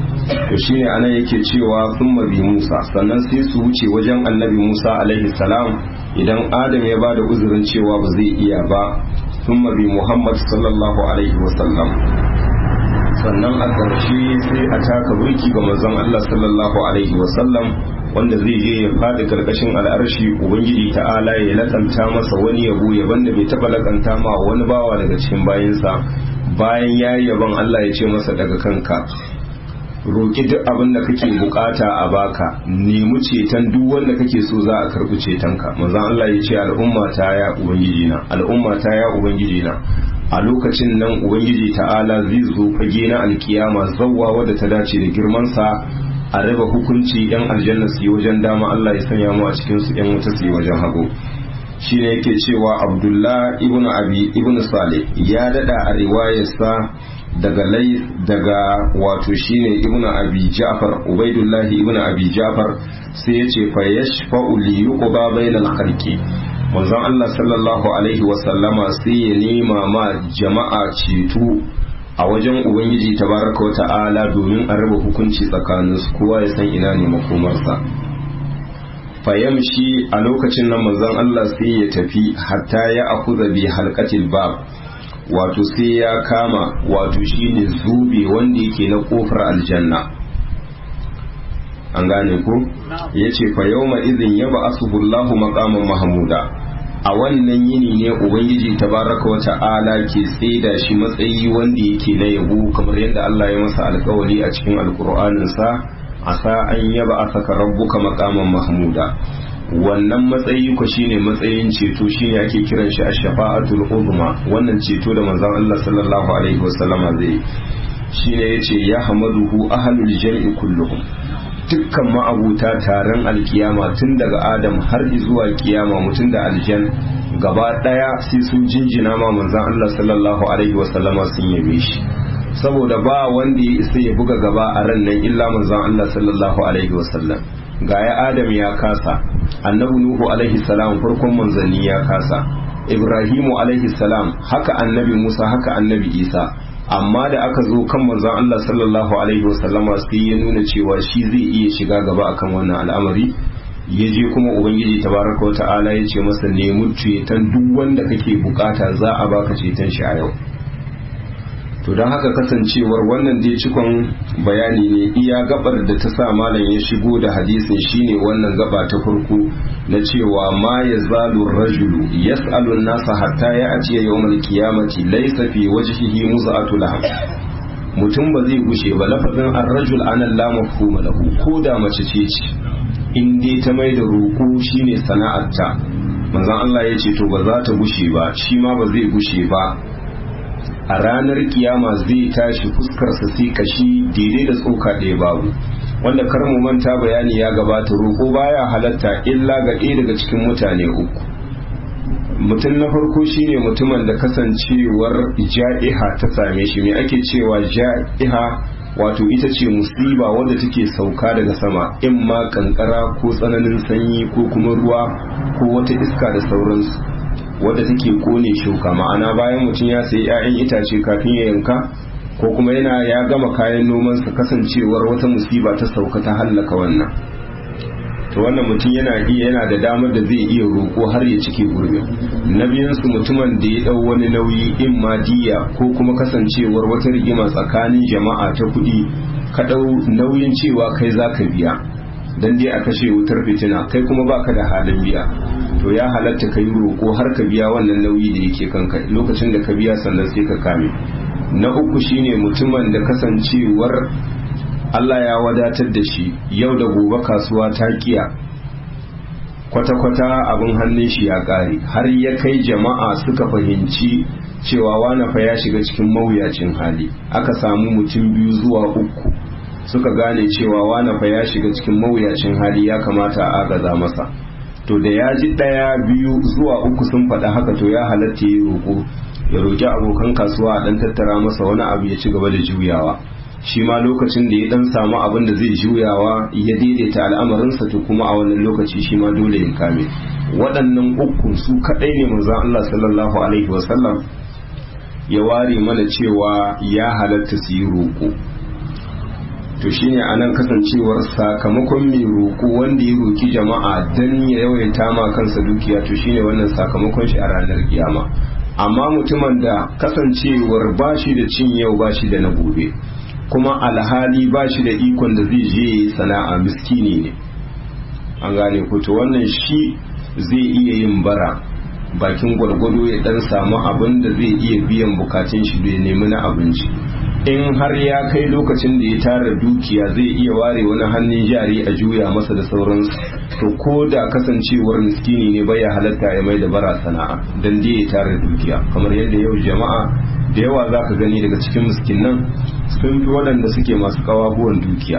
To shine anan yake cewa thumma bi Musa, sannan sai su wuce wajen annabi Musa alaihi salam idan Adam ya bada uzurin cewa ba zai iya ba, thumma bi Muhammad sallallahu alaihi wasallam, sannan a ƙarshe sai a taka burki ga manzon Allah sallallahu alaihi wasallam wanda zai je ya faɗi karkashin al'arshi, ubangiji ta'ala ya lakanta masa wani yabo yaban da bai taɓa lakanta ma wani bawa daga cikin bayinsa. Bayan ya yi yaban Allah ya ce masa daga kanka roki duk abin da kake bukata a baka, nemi ceton duk wanda kake so za a karbi cetonka. manzon Allah ya ce al'umma ta ya ubangiji na al'umma ta ya ubangiji na a lokacin nan ubangiji ta'ala zai zo fage na alkiyama zawwa wadda ta dace da girman sa, a raba hukunci yan aljanna su yi wajen dama, Allah ya sanya mu a cikin su yan wuta su yi wajen hagu. shine yake cewa Abdullah ibn Abi ibn Salih ya dada a riwayarsa daga Layth daga wato shine ibn Abi Ja'far Ubaidullah ibn Abi Ja'far sai yace fa yashfa'u li yuqba bainal khalqi. manzon Allah sallallahu alaihi wa sallama sai ya nema ma jama'a ceto a wajen ubangiji tabaraka wa ta'ala domin a raba hukunci tsakaninsu, kowa ya san ina ne makomarsa. fayamshi a lokacin nan manzon Allah sai ya tafi hatta ya akuza bi halqatil bab, wato sai ya kama wato shine zube wanda yake na kofar aljanna. an gane ko yace fa yawma idhin yab'athu Allahu maqaman mahmuda. a wannan yini ne ubangiji tabaraka wa ta'ala ke tsaida shi matsayi wanda yake na yabo, kamar yadda Allah ya masa alƙawari a cikin alƙur'anin sa, asa an yaba asaka rabbuka maqaman mahmuda. wannan matsayi ko shine matsayin ceto, shine ake kiran shi ash-shafa'atul uzma. wannan ceto da manzon Allah sallallahu alaihi wasallama zai shine yace ya hamaduhu ahlul jam'i kulluhum, dukkan ma'abuta taron alkiyama tun daga Adam har zuwa kiyama, mutum da aljan gaba daya sai sun jinjina ma manzon Allah sallallahu alaihi wasallama sun yabe shi, saboda ba wanda ya isa ya buga gaba a ran nan illa manzon Allah sallallahu alaihi wasallam. ga ya Adam ya kasa, annabi Nuhu alaihi salam farkon manzanni ya kasa, Ibrahimu alaihi salam, haka annabi Musa, haka annabi Isa. amma da aka zo kan manzon Allah sallallahu alaihi wasallama sai ya nuna cewa shi zai iya shiga gaba akan wannan al'amari. ya je kuma ubangiji tabaraka wa ta'ala ya ce masa nemi ceton duk wanda kake bukata za a baka ceton shi a yau. to don haka kasancewar wannan dai cikon bayani ne, iya gabar da ta sa malam ya shigo da hadisin shine wannan gaba ta farko na cewa ma ya zalu rajulu yas'alu nasa hatta ya ajiya yawmal qiyamati laysa fi wajhihi muz'atu laham. mutum ba zai gushe ba, lafazin ar-rajul anan la mafhuma lahu, ko da mace ce ce in dai ta mai da roƙo shine sana'arta, manzon Allah ya ce to ba za ta gushe ba, shi ma ba zai gushe ba. a ranar kiyama zai tashi fuskarsa sai kashi daidai da tsoka ɗaya babu, wanda kar mu manta bayani ya gabata, roƙo baya halatta illa ga ɗaya daga cikin mutane uku. mutum na farko shine mutumin da kasancewar ja'iha ta same shi. me ake cewa ja'iha? wato ita ce musiba wadda take sauka daga sama, in ma kankara ko tsananin sanyi ko kuma ruwa ko wata iska da sauransu, wadda take kone shuka. ma'ana bayan mutum ya sayi 'ya'yan itace kafin ya yanka, ko kuma yana ya gama kayan nomansa, kasancewar wata musiba ta sauka ta hallaka wannan. to wannan mutum yana iya yana da damar da zai iya roƙo har ya cike gurbin. na biyansu mutumin da ya ɗau wani nauyi, in ma diya ko kuma kasancewar wata rigima tsakanin jama'a ta kuɗi, ka ɗau nauyin cewa kai za ka biya dan dai a kashe wutar fitina, kai kuma baka da halin biya, to ya halatta ka yi roƙo har ka biya wannan nauyi da yake kanka. lokacin da ka biya sannan sai ka kame. na uku shine mutumin da kasancewar Allah ya wadatar da shi, yau da gobe kasuwa ta kiya, kwata-kwata abin hannun shi ya ƙare, har ya kai jama'a suka fahimci cewa wani fa ya shiga cikin mawuyacin hali. aka samu mutum biyu zuwa uku suka gane cewa wani fa ya shiga cikin mawuyacin hali, ya kamata a agaza masa. to da ya ji ɗaya biyu zuwa uku sun faɗa haka, to ya halatta ya roƙo, ya roƙi abokan kasuwa a ɗan tattara masa wani abu ya ci gaba da juyawa. shi ma lokacin da ya ɗan samu abin da zai juyawa ya daidaita al'amarinsa, to kuma a wannan lokaci shi ma dole ya kame. waɗannan uku su kaɗai ne manzon Allah sallallahu alaihi wasallam ya ware mana cewa ya halatta su yi roƙo. to shine anan kasancewar sakamakon mai roƙo wanda ya roƙi jama'a dan ya yawaita ma kansa dukiya, to shine wannan sakamakon shi a ranar kiyama. amma mutumin da kasancewar bashi da cin yau bashi da na gobe, kuma alhali bashi da ikon da zai je sana'a, miskini ne, an gane ko, to wannan shi zai iya yin bara bakin gwargwado ya dan samu abin da zai iya biyan bukatun shi da ya nemi na abinci. in har ya kai lokacin da ya tara dukiya zai iya ware wani hannun jari a juya masa da sauransu, to ko da kasancewar miskini ne bai halatta ya mai da bara sana'a dan dai ya tara dukiya, kamar yadda yau jama'a da yawa za ka gani daga cikin miskinan sun fi waɗanda suke masu ƙawahuwan dukiya.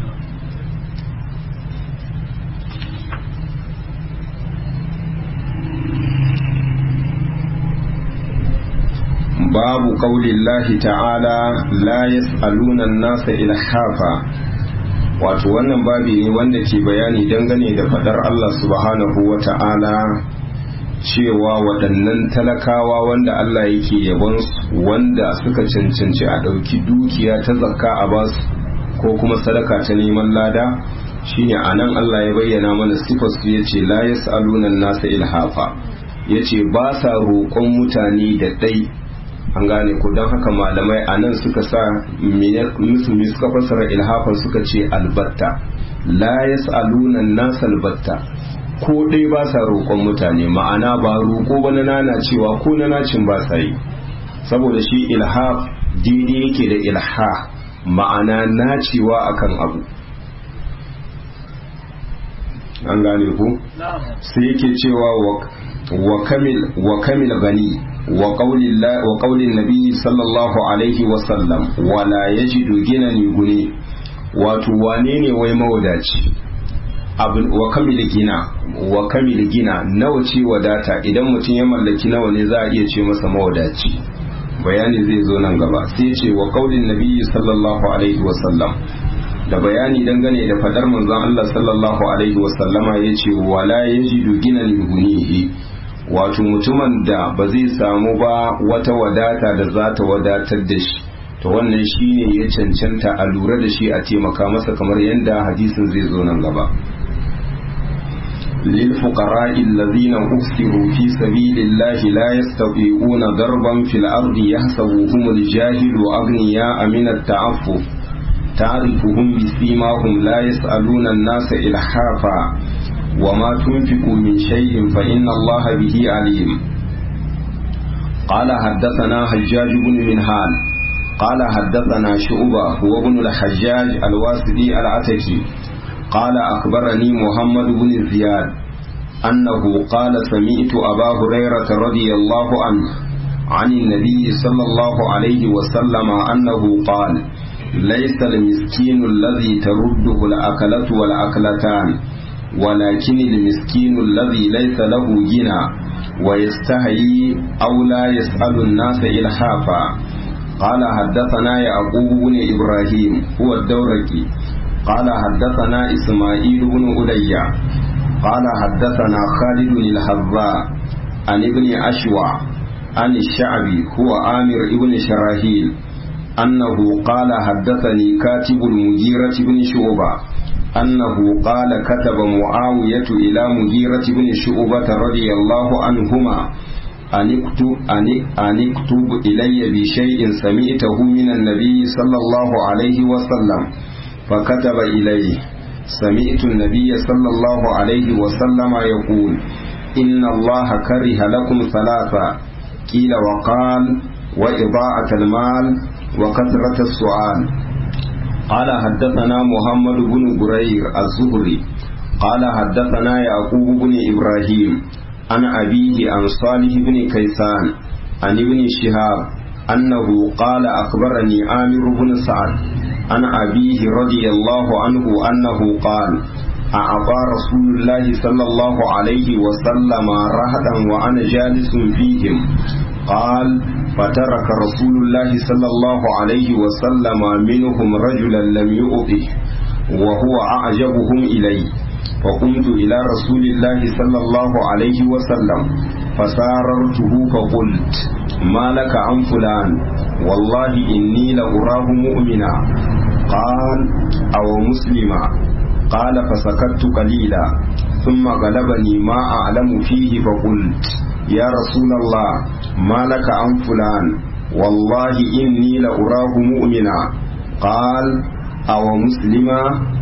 babu qaulillahi ta'ala la yas'aluna an-nasa ilhafa, wato wannan babi ne wanda ke bayani dangane da fadar Allah subhanahu wa ta'ala cewa waɗannan talakawa wanda Allah yake yabon wanda suka cancanci a ɗauki dukiya ta zakka a basu ko kuma sadaka ta neman lada, shine anan Allah ya bayyana mana sifar su yace la yas'aluna an-nasa ilhafa, yace ba sa roƙon mutane da dai. An gane ko don haka malamai a nan suka sa musulmi suka fassara ilhafan suka ce albatta, la yas'aluna an-nas albatta, ko dai ba sa roƙon mutane, ma'ana ba roƙo ba na nana cewa ko na nacin ba sa yi, saboda shi ilhaf daidai yake da ilha, ma'ana nacewa akan abu. An gane ku sai yake cewa wa kamil wa kamil gani wa ƙaunin nabi sallallahu alaihi wasallam wala ya ji dogina ne gune, wato wane ne wai mawadaci wa kamil gina wa kamil gina nawa ce wadata, idan mutum ya mallaki nawa ne za a iya ce masa mawadaci, bayani zai zo nan gaba. Sai ce wa ƙaunin nabi sallallahu alaihi wasallam, da bayani dangane da fadar manzon Allah sallallahu alaihi wasallama ya ce wala ya ji dogina ne gune, wato mutumin da ba zai samu ba wata wadata da za ta wadatar da shi, to wannan shine ya cancanta a lura da shi a taimaka masa, kamar yadda hadisin zai zo nan gaba. lil fuqara'i alladhina usiru fi sabilillahi la yastati'una darban fil ardi yahsabuhum al-jahilu aghniya'a min at-ta'affuf ta'rifuhum bisimahum la yas'aluna an-nasa ilhafa وما تنفقوا من شيء فإن الله به عليم. قال حدثنا حجاج بن منهال قال حدثنا شعبة هو ابن الحجاج الواسطي العتكي قال أخبرني محمد بن زياد أنه قال سمعت أبا هريرة رضي الله عنه عن النبي صلى الله عليه وسلم أنه قال ليس المسكين الذي ترده الأكلة والأكلتان ولكن المسكين الذي ليس له غنى ويستحيي أو لا يسأل الناس إلحافا. قال حدثنا يعقوب بن إبراهيم هو الدورقي قال حدثنا إسماعيل بن أليا قال حدثنا خالد الحذاء عن ابن أشوع عن الشعبي هو عامر ابن شراحيل أنه قال حدثني كاتب المغيرة بن شعبة أنه قال كتب معاوية إلى مغيرة بن شعبة رضي الله عنهما أن اكتب, أن اكتب إلي بشيء سمعته من النبي صلى الله عليه وسلم، فكتب إليه سمعت النبي صلى الله عليه وسلم يقول إن الله كره لكم ثلاثة، قيل وقال وإضاعة المال وكثرة السؤال. قال حدثنا محمد بن برير الزهري قال حدثنا يعقوب بن إبراهيم عن أبيه عن صالح بن كيسان عن ابن شهاب أنه قال أخبرني عامر بن سعد عن أبيه رضي الله عنه أنه قال أعطى رسول الله صلى الله عليه وسلم رهطا وأنا جالس فيهم، قال فترك رسول الله صلى الله عليه وسلم منهم رجلا لم يؤطه وهو أعجبهم إلي، فقمت إلى رسول الله صلى الله عليه وسلم فساررته فقلت ما لك عن فلان والله إني لأراه مؤمنا، قال أو مسلما، قال فسكت قليلا ثم غلبني ما أعلم فيه فقلت يا رسول الله ما لك عن فلان والله إني لأراه مؤمنا، قال أو مسلما،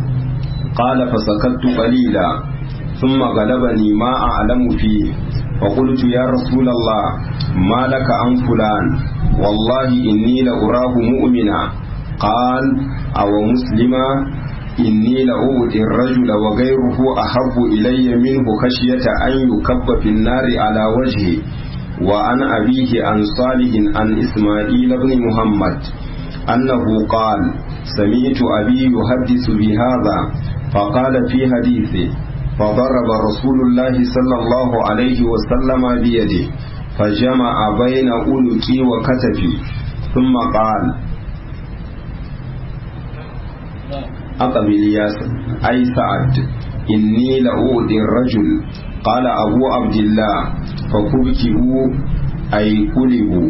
قال فسكت قليلا ثم غلبني ما أعلم فيه فقلت يا رسول الله ما لك عن فلان والله إني لأراه مؤمنا قال أو مسلما إني لأؤذي الرجل وغيره أحب إلي منه خشية أن يكب في النار على وجهه. وعن أبيه عن صالح عن إسماعيل بن محمد أنه قال سمعت أبي يحدث بهذا فقال في حديثه فضرب رسول الله صلى الله عليه وسلم بيده فجمع بين أنكي وكتفي ثم قال أقبل يا أي سعد إني لأؤذي الرجل. قال أبو عبد الله فكبكبوا أي قلبوا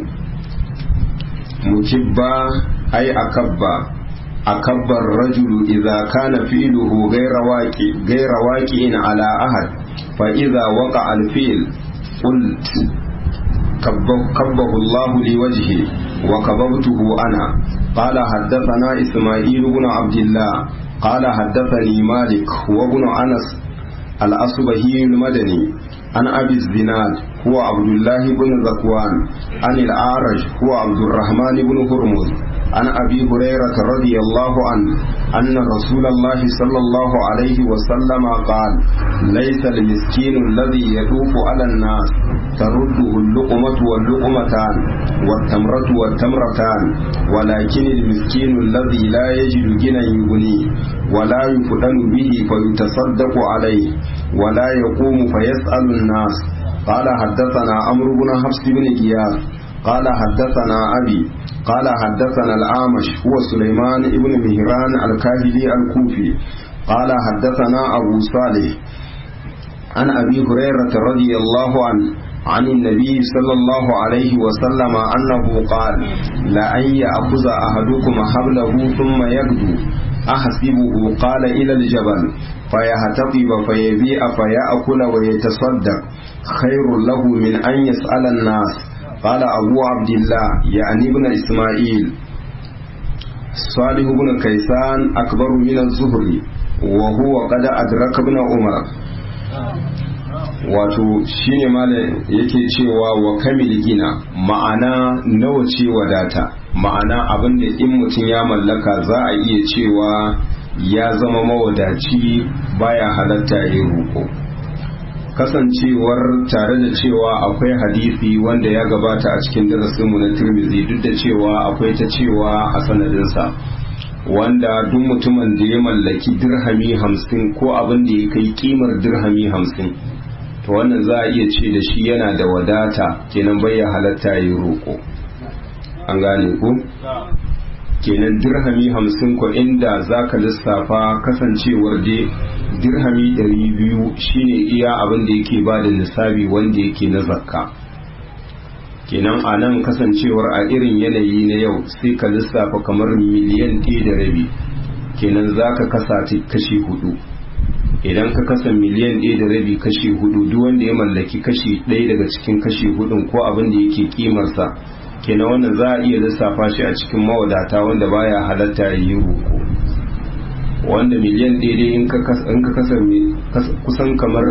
مكبا أي أكبا أكب الرجل إذا كان فعله غير واقع غير واقع على أحد فإذا وقع الفعل قلت كبه, كبه الله لوجهه وكببته أنا. قال حدثنا إسماعيل بن عبد الله قال حدثني مالك وابن أنس الأصبهي المدني عن أبي الزناد هو عبد الله بن ذكوان عن الأعرج هو عبد الرحمن بن هرمز عن أبي هريرة رضي الله عنه أن رسول الله صلى الله عليه وسلم قال ليس المسكين الذي يطوف على الناس ترده اللقمة واللقمتان والتمرة والتمرتان ولكن المسكين الذي لا يجد غنى يغنيه ولا يفتن به فيتصدق عليه ولا يقوم فيسأل الناس. قال حدثنا عمرو بن حفص بن غياث قال حدثنا أبي قال حدثنا الأعمش هو سليمان بن مهران الكاهلي الكوفي قال حدثنا أبو صالح عن أبي هريرة رضي الله عنه عن النبي صلى الله عليه وسلم أنه قال لأن يأخذ أحدكم حبله ثم يغدو أحسبه قال إلى الجبل فيهتطب فيبيع فيأكل ويتصدق خير له من أن يسأل الناس. قال أبو عبد الله يعني ابن إسماعيل صالح بن كيسان أكبر من الزهري وهو قد أدرك ابن عمر. wato shine malam yake cewa wa kamil gina ma'ana nawa ce wadata, ma'ana abinda in mutum ya mallaka za a iya cewa ya zama mawadaci baya halatta ya roƙo. Kasancewar tare da cewa akwai hadisi wanda ya gabata a cikin darasinmu na Tirmidhi, duk da cewa akwai ta cewa a sanadinsa wanda duk mutumin da ya mallaki dirhami hamsin ko abin da ya kai kimar dirhami hamsin to wannan za a iya ce da shi yana da wadata, kenan bai ya halatta ya roƙo. An gane ku? Kenan dirhami hamsin ko inda za ka lissafa kasancewar dai dirhami ɗari biyu shine iya abin da yake ba da nisabi wanda yake na zakka. Kenan a nan kasancewar a irin yanayi na yau sai ka lissafa kamar miliyan ɗaya da rabi, kenan za ka kasa ta kashi hudu. Idan ka kasa miliyan ɗaya da rabi kashi hudu, duk wanda ya mallaki kashi ɗaya daga cikin kashi hudun ko abin da yake kimarsa, kenan wannan za a iya lissafa shi a cikin mawadata wanda baya halatta ya yi roƙo. Wanda miliyan ɗaya dai in ka kasa kusan kamar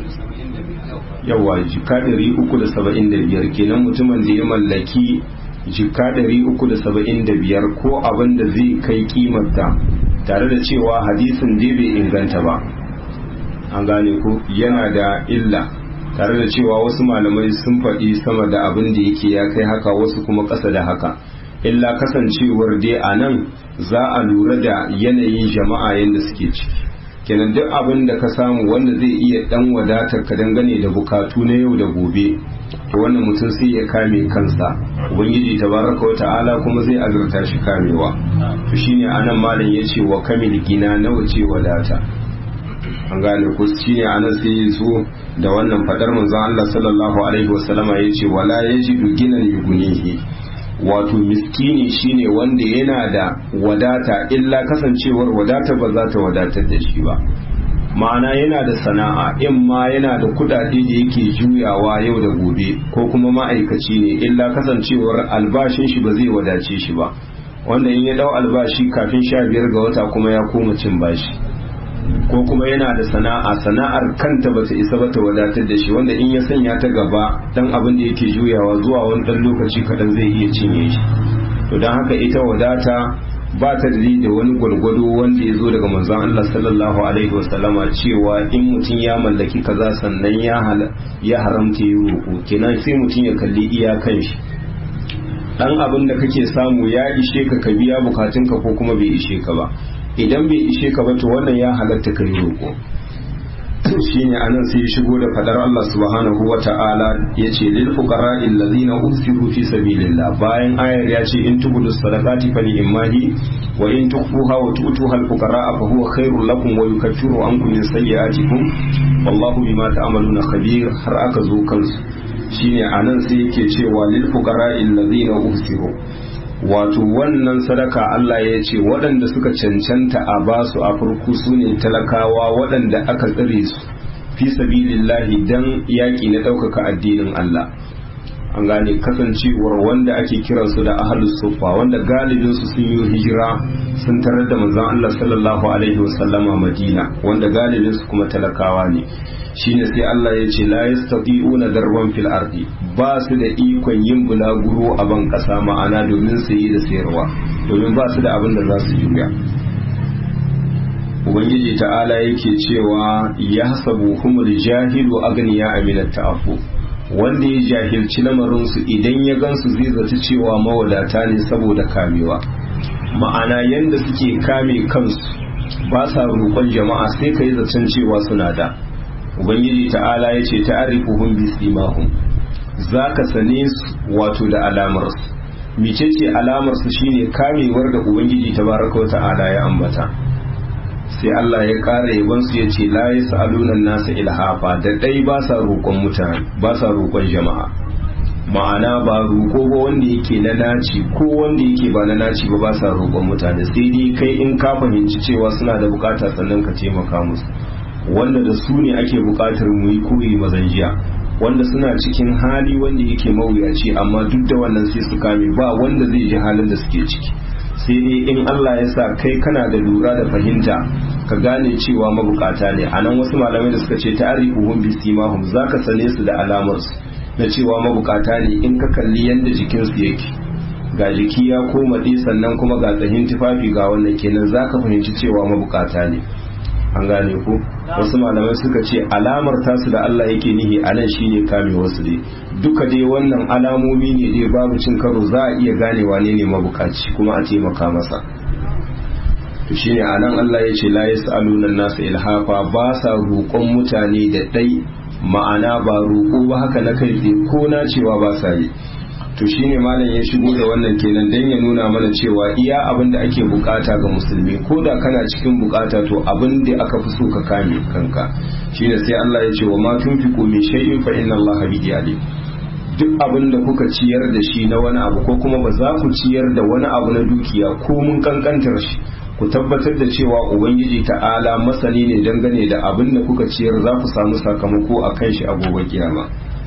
yawa jika ɗari uku da saba'in da biyar, kenan mutumin da ya mallaki jika ɗari uku da saba'in da biyar ko abin da zai kai kimarta, tare da cewa hadisin dai bai inganta ba. An gane ko yana da illa, tare da cewa wasu malamai sun faɗi sama da abin da yake ya kai haka, wasu kuma ƙasa da haka. Illa kasancewar dai a nan za a lura da yanayin jama'a yadda suke ciki. Kenan duk abin da ka samu wanda zai iya ɗan wadatar ka dangane da bukatu na yau da gobe, to wannan mutum sai ya kame kansa, ubangiji tabaraka wa ta'ala kuma zai azurta shi kamewa. To shine anan malam yace wa kamil gina nawa ce wadata. An gane ko shine anan sai ya zo da wannan fadar manzon Allah sallallahu alaihi wasallama yace wala yajidu ginan yugunihi, wato miskini shine wanda yana da wadata illa kasancewar wadata ba za ta wadatar da shi ba. Ma'ana yana da sana'a, in ma yana da kudade da yake juyawa yau da gobe, ko kuma ma'aikaci ne illa kasancewar albashin shi ba zai wadace shi ba, wanda in ya dau albashi kafin sha biyar ga wata kuma ya koma cin bashi. ko kuma yana da sana'a sana'ar kanta bata isa ba ta wadatar da shi, wanda in ya sanya ta gaba dan abin da yake juyawa zuwa wani dan lokaci kadan zai iya cinye shi. To dan haka ita wadata ba ta da wani gwargwado wanda ya zo daga manzon Allah sallallahu alaihi wasallama cewa in mutum ya mallaki kaza sannan ya ya haramta yi roƙo, kenan sai mutum ya kalli iyakan shi, dan abin da kake samu ya ishe ka ka biya bukatunka ko kuma bai ishe ka ba. Idan bai ishe ka ba to wannan ya halatta ka yi roƙo. Shine anan sai ya shigo da fadar Allah subhanahu wa ta'ala yace lil fuqara allazina usiru fi sabilillah, bayan ayar ya ce in tubudu sadaqati fa ni'mahi wa in tukhfuha wa tu'tuha al fuqara fa huwa khairul lakum wa yukaffiru ankum min sayyi'atikum wallahu bima ta'maluna khabir, har aka zo kansu. Shine anan sai yake cewa lil fuqara allazina usiru, wato wannan sadaka Allah ya ce waɗanda suka cancanta a basu a farko su ne talakawa waɗanda aka tsare su fi sabilillahi dan yaƙi na ɗaukaka addinin Allah. An gane kasancewar wanda ake kiransu da ahlus sufa, wanda galibin su sun yi hijira sun tarar da manzon Allah sallallahu alaihi wasallama Madina, wanda galibin su kuma talakawa ne. Shine sai Allah ya ce la yastati'una darban fil ardi, ba su da ikon yin bulaguro a ban kasa, ma'ana domin sayi da sayarwa, domin ba su da abin da za su juya. Ubangiji ta'ala yake cewa yahsabuhumul jahilu aghniya aminat ta'afu, wanda ya jahilci lamarin su idan ya gansu zai zaci cewa mawadata ne saboda kamewa, ma'ana yanda suke kame kansu ba sa roƙon jama'a sai kai zaton cewa suna da. Ubangiji ta'ala ya ce ta'arifuhum bisimahum, zaka sane su wato da alamar su. Mecece alamar su? Shine kamewar da Ubangiji tabaraka wa ta'ala ya ambata. Sai Allah ya ƙara yaban su yace la yasaluna nasa ilhafa, da dai ba sa roƙon mutane, ba sa roƙon jama'a, ma'ana ba roƙo ba wanda yake na naci ko wanda yake ba na naci ba, ba sa roƙon mutane, sai dai kai in ka fahimci cewa suna da bukata sannan ka taimaka musu, wanda da su ne ake bukatar mu yi koyi mazanjiya, wanda suna cikin hali wanda yake mawuyaci amma duk da wannan sai su kame, ba wanda zai ji halin da suke ciki, sai dai in Allah ya sa kai kana da lura da fahimta ka gane cewa mabukata ne. Anan wasu malamai da suka ce ta'arifuhum bisimahum, zaka sane su da alamar su na cewa mabukata ne in ka kalli yanda jikin su yake, ga jiki ya koma dai sannan kuma ga tsahin tufafi ga wannan, kenan zaka fahimci cewa mabukata ne. An gane ku, wasu malamai suka ce alamar tasu da Allah yake nihi a nan shine kame wasu dai, duka dai wannan alamomi ne dai babu cin karo, za a iya gane wane ne mabukaci kuma a taimaka masa. To shine a nan Allah ya ce la yasaluna nasa ilhafa, ba sa roƙon mutane da dai, ma'ana ba roƙo ba haka na kai ko na cewa ba sa yi. To shine malam ya shigo da wannan kenan dan ya nuna mana cewa iya abin da ake bukata ga musulmi, ko da kana cikin bukata to abin da aka fi so ka kame kanka. Shine sai Allah ya ce wa ma tunfiqu min shay'in fa inna Allaha bihi alim, duk abin da kuka ciyar da shi na wani abu ko kuma ba za ku ciyar da wani abu na dukiya ko mun kankantar shi, ku tabbatar da cewa ubangiji ta'ala masani ne dangane da abin da kuka ciyar, za ku samu sakamako akan shi a gobe kiyama.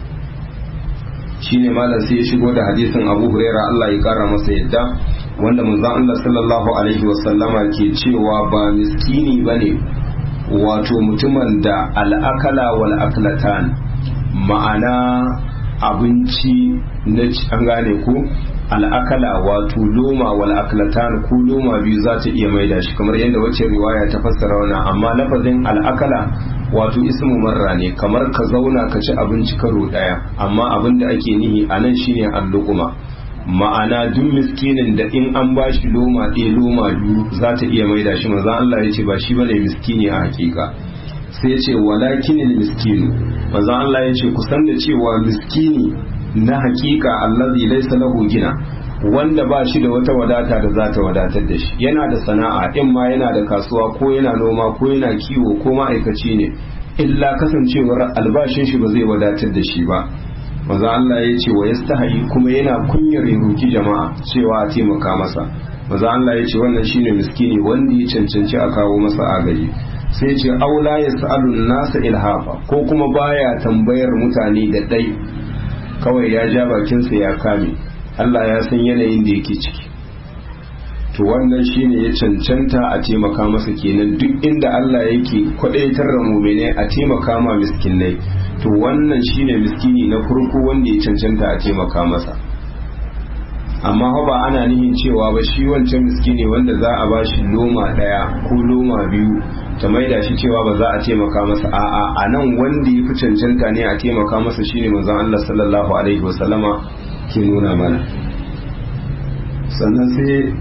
Shine malam sai ya shigo da hadisin Abu Huraira Allah ya kara masa yadda, wanda manzon Allah sallallahu alaihi wasallama ke cewa ba miskini bane wato mutumin da al'akala wal aklatan, ma'ana abinci na an gane ku, al'akala wato loma wal aklatan ko loma biyu za ta iya maida shi, kamar yadda wacce riwaya ta fassara wannan, amma lafazin al'akala wato ismu marra ne, kamar ka zauna ka ci abinci karo daya, amma abin da ake nihi a nan shine alluquma, ma'ana duk miskinin da in an bashi loma ɗaya loma biyu za ta iya maida shi, manzo Allah ya ce ba shi bane miskini a hakika. Sai ya ce walakinil miskinu, manzo Allah ya ce kusan da cewa miskini na hakika allazi laysa lahu gina, wanda ba shi da wata wadata da za ta wadatar da shi, yana da sana'a, in ma yana da kasuwa ko yana noma ko yana kiwo ko ma'aikaci ne, illa kasancewar albashin shi ba zai wadatar da shi ba. Maza Allah ya ce wa yastahi, kuma yana kunyar roki jama'a cewa a taimaka masa. Maza Allah ya ce wannan shine miskini wanda ya cancanci a kawo masa agaji. Sai ya ce aula yasalun nasa ilhafa, ko kuma baya tambayar mutane da dai, kawai ya ja bakinsa ya kame, Allah ya san yanayin da yake ciki. to wannan shine ya cancanta a taimaka masa kenan duk inda Allah yake kwadaitar da mu'mine a taimaka ma miskinai to wannan shine miskini na farko wanda ya cancanta a taimaka masa. Amma ba ana nihin cewa ba shi wancan miskini wanda za a bashi loma daya ko loma biyu ta maida shi cewa ba za a taimaka masa, a'a a nan wanda ya fi cancanta ne a taimaka masa shine manzon Allah sallallahu alaihi wasallama ke nuna mana. Sannan sai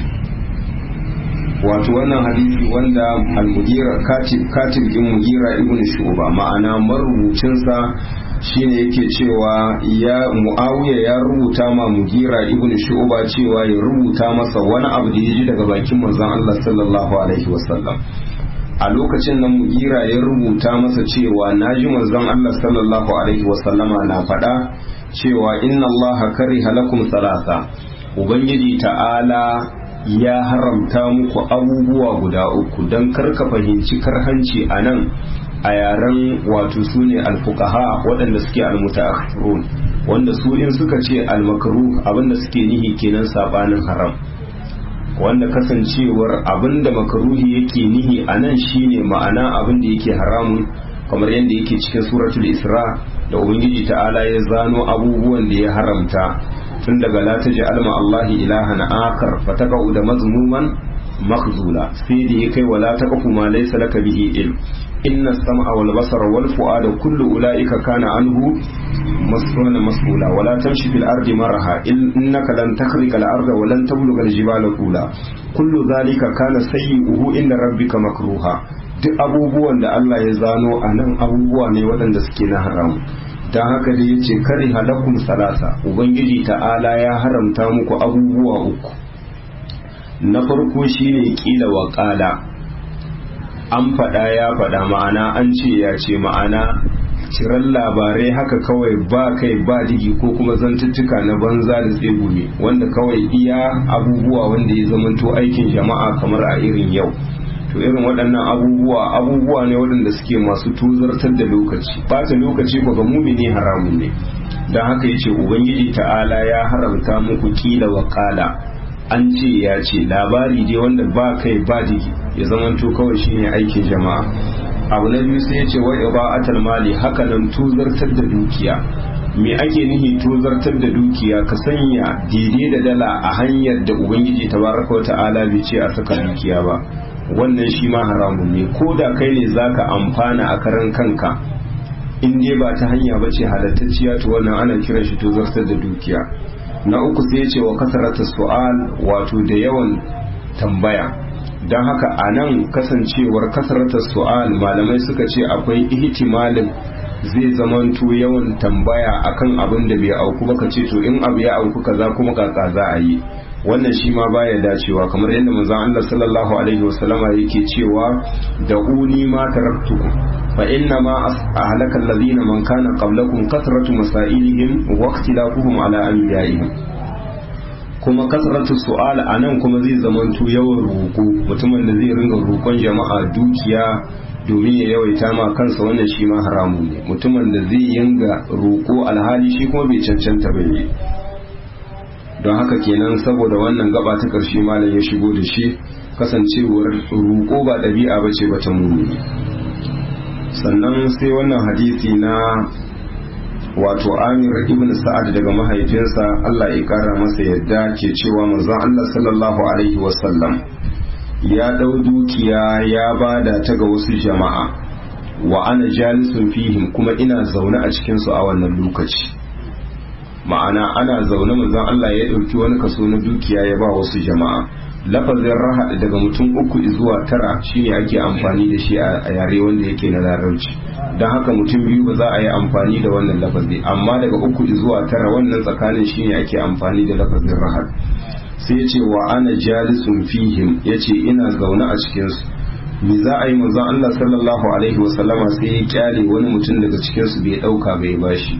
wato wannan hadisi wanda al-Mughira katib katib din Mughira ibn Shu'ba ma'ana marubucinsa shine yake cewa ya Muawiya ya rubuta ma Mughira ibn Shu'ba cewa ya rubuta masa wani abu da yaji daga bakin manzon Allah sallallahu alaihi wasallam. A lokacin nan Mughira ya rubuta masa cewa naji manzon Allah sallallahu alaihi wasallama na faɗa cewa inna Allah kariha lakum salasa, ubangiji ta'ala ya haramta muku abubuwa guda uku don karka fahimci karhanci a nan a yaren wato su ne alfukaha waɗanda suke almutaakhirun wanda su in suka ce almakruh abinda suke nihi kenan sabanin haram, wanda kasancewar abinda makruhi yake nihi a nan shine ma'ana abinda yake haramun, kamar yadda yake cikin suratul Isra da ubangiji ta'ala ya zano abubuwan da ya haramta tun daga la taj'al ma Allahi ilahan akar fataqau da mazmuman makhzula sai da ya kai wala taqfu ma laysa laka bihi ilm inna as-sam'a wal basara wal fu'ada kullu ulaika kana anhu mas'ula mas'ula wala tamshi fil ardi maraha innaka lan takhriqa al arda wa lan tablugha al jibala tula kullu dhalika kana sayyi'uhu inda rabbika makruha. Duk abubuwan da Allah ya zano a nan abubuwa ne waɗanda suke na haramu, don haka da ya ce kari halakum salasa, ubangiji ta'ala ya haramta muku abubuwa uku. Na farko shine kila wa ƙala, an faɗa ya faɗa ma'ana an ce ya ce ma'ana ciran labarai haka kawai ba kai ba digi ko kuma zantuttuka na banza da tsegumi wanda kawai iya abubuwa wanda ya zamanto aikin jama'a kamar a irin yau. To irin waɗannan abubuwa abubuwa ne waɗanda suke masu tuzartar da lokaci, ɓata lokaci ko ga mumini haramun ne. Don haka yace ubangiji ta'ala ya haramta muku kila wa qala, an ce ya ce labari dai wanda ba kai ba digi ya zamanto kawai shine aikin jama'a. Abu na biyu sai yace wa ibaatul mali, haka nan tuzartar da dukiya. Me ake nihi tuzartar da dukiya? Ka sanya daidai da dala a hanyar da ubangiji tabaraka wa ta'ala bai ce a saka dukiya ba, wannan shi ma haramun ne. Ko da kai ne zaka amfana a karan kanka, in dai ba ta hanya bace halattacciya to wannan ana kiran shi to zartar da dukiya. Na uku sai ya ce wa kasarata su'al, wato da yawan tambaya. Don haka a nan kasancewar kasarata su'al malamai suka ce akwai ihtimalin zai zamanto yawan tambaya akan abin da bai auku ba, ka ce to in abu ya auku kaza kuma kaka za a yi, wannan shi ma baya dacewa, kamar yadda manzon Allah sallallahu alaihi wasallama yake cewa da uni ma taraktukum fa inna ma ahlaka alladhina man kana qablakum kasratu masailihim wa ikhtilafuhum ala anbiya'ihim. Kuma kasratu su'al anan kuma zai zamanto yawan roƙo, mutumin da zai ringa roƙon jama'a dukiya domin ya yawaita ma kansa, wannan shi ma haramu ne. Mutumin da zai yanga roƙo alhali shi kuma bai cancanta ba ne. Don haka kenan saboda wannan gaba ta ƙarshe malam ya shigo da shi, kasancewar roƙo ba ɗabi'a ba ce ba ta mumini. Sannan sai wannan hadisi na wato Amir ibn Sa'ad daga mahaifinsa Allah ya kara masa yadda ke cewa manzon Allah sallallahu alaihi wasallam ya dau dukiya ya bada ta ga wasu jama'a wa ana jalisun fihim, kuma ina zaune a cikin su a wannan lokaci. Ma'ana ana zaune manzon Allah ya dauki wani kaso na dukiya ya ba wasu jama'a. Lafazin rahad daga mutum uku zuwa tara shine ake amfani da shi a yare wanda yake na larabci, don haka mutum biyu ba za a yi amfani da wannan lafazi, amma daga uku zuwa tara wannan tsakanin shine ake amfani da lafazin rahad. Sai ce wa ana jalisun fihim, yace ina zaune a cikin su. Me za a yi? manzon Allah sallallahu alaihi wasallama sai ya kyale wani mutum daga cikin su bai dauka bai bashi.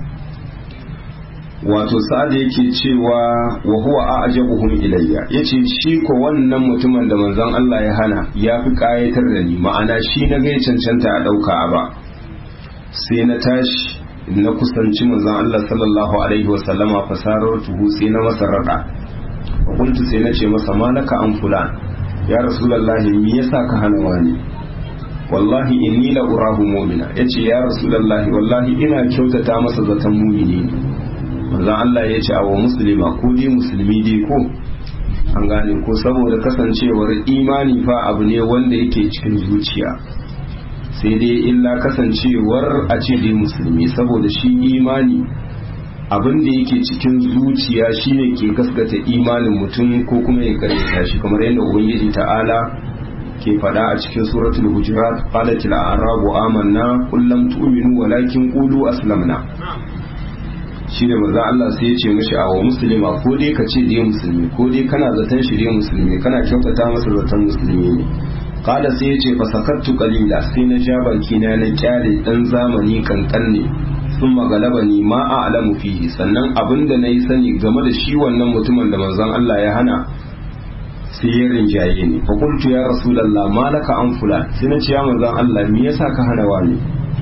Wato sa'ad yake cewa wa huwa a'jabuhum ilayya, yace shi ko wannan mutumin da manzon Allah ya hana ya fi kayatar da ni, ma'ana shi na ga cancanta a dauka ba. Sai na tashi na kusanci manzon Allah sallallahu alaihi wa sallama fasarar tuhu sai na masa rada kuntu sai na ce masa malaka an fulan ya rasulullahi me yasa ka hana wani wallahi inni la urahu mu'mina yace ya rasulullahi wallahi ina kyautata masa zaton mu'mini ne manzo Allah yace awa muslima ko dai musulmi dai ko an gane ko saboda kasancewar imani fa abu ne wanda yake cikin zuciya sai dai illa kasancewar a ce dai musulmi saboda shi imani abin da yake cikin zuciya shine ke gaskata imanin mutum ko kuma ya karyata shi kamar yadda ubangiji ta'ala ke fada a cikin suratul hujurat qalatil a'rabu amanna qul lam tu'minu walakin qulu aslamna shine manzo Allah sai ya ce mishi awa muslima ko dai ka ce dai musulmi ko dai kana zaton shi dai musulmi kana kyautata masa zaton musulmi ne qala sai ya ce fasakattu qalila sai na ja baki na na kyale dan zamani kankan ne sun magalaba ni ma a alamu fihi sannan abinda na yi sani game da shi wannan mutumin da manzon Allah ya hana sai ya rinjaye ni fa qultu ya rasulullah malaka an fulan sai na ce ya manzon Allah me yasa ka hana wani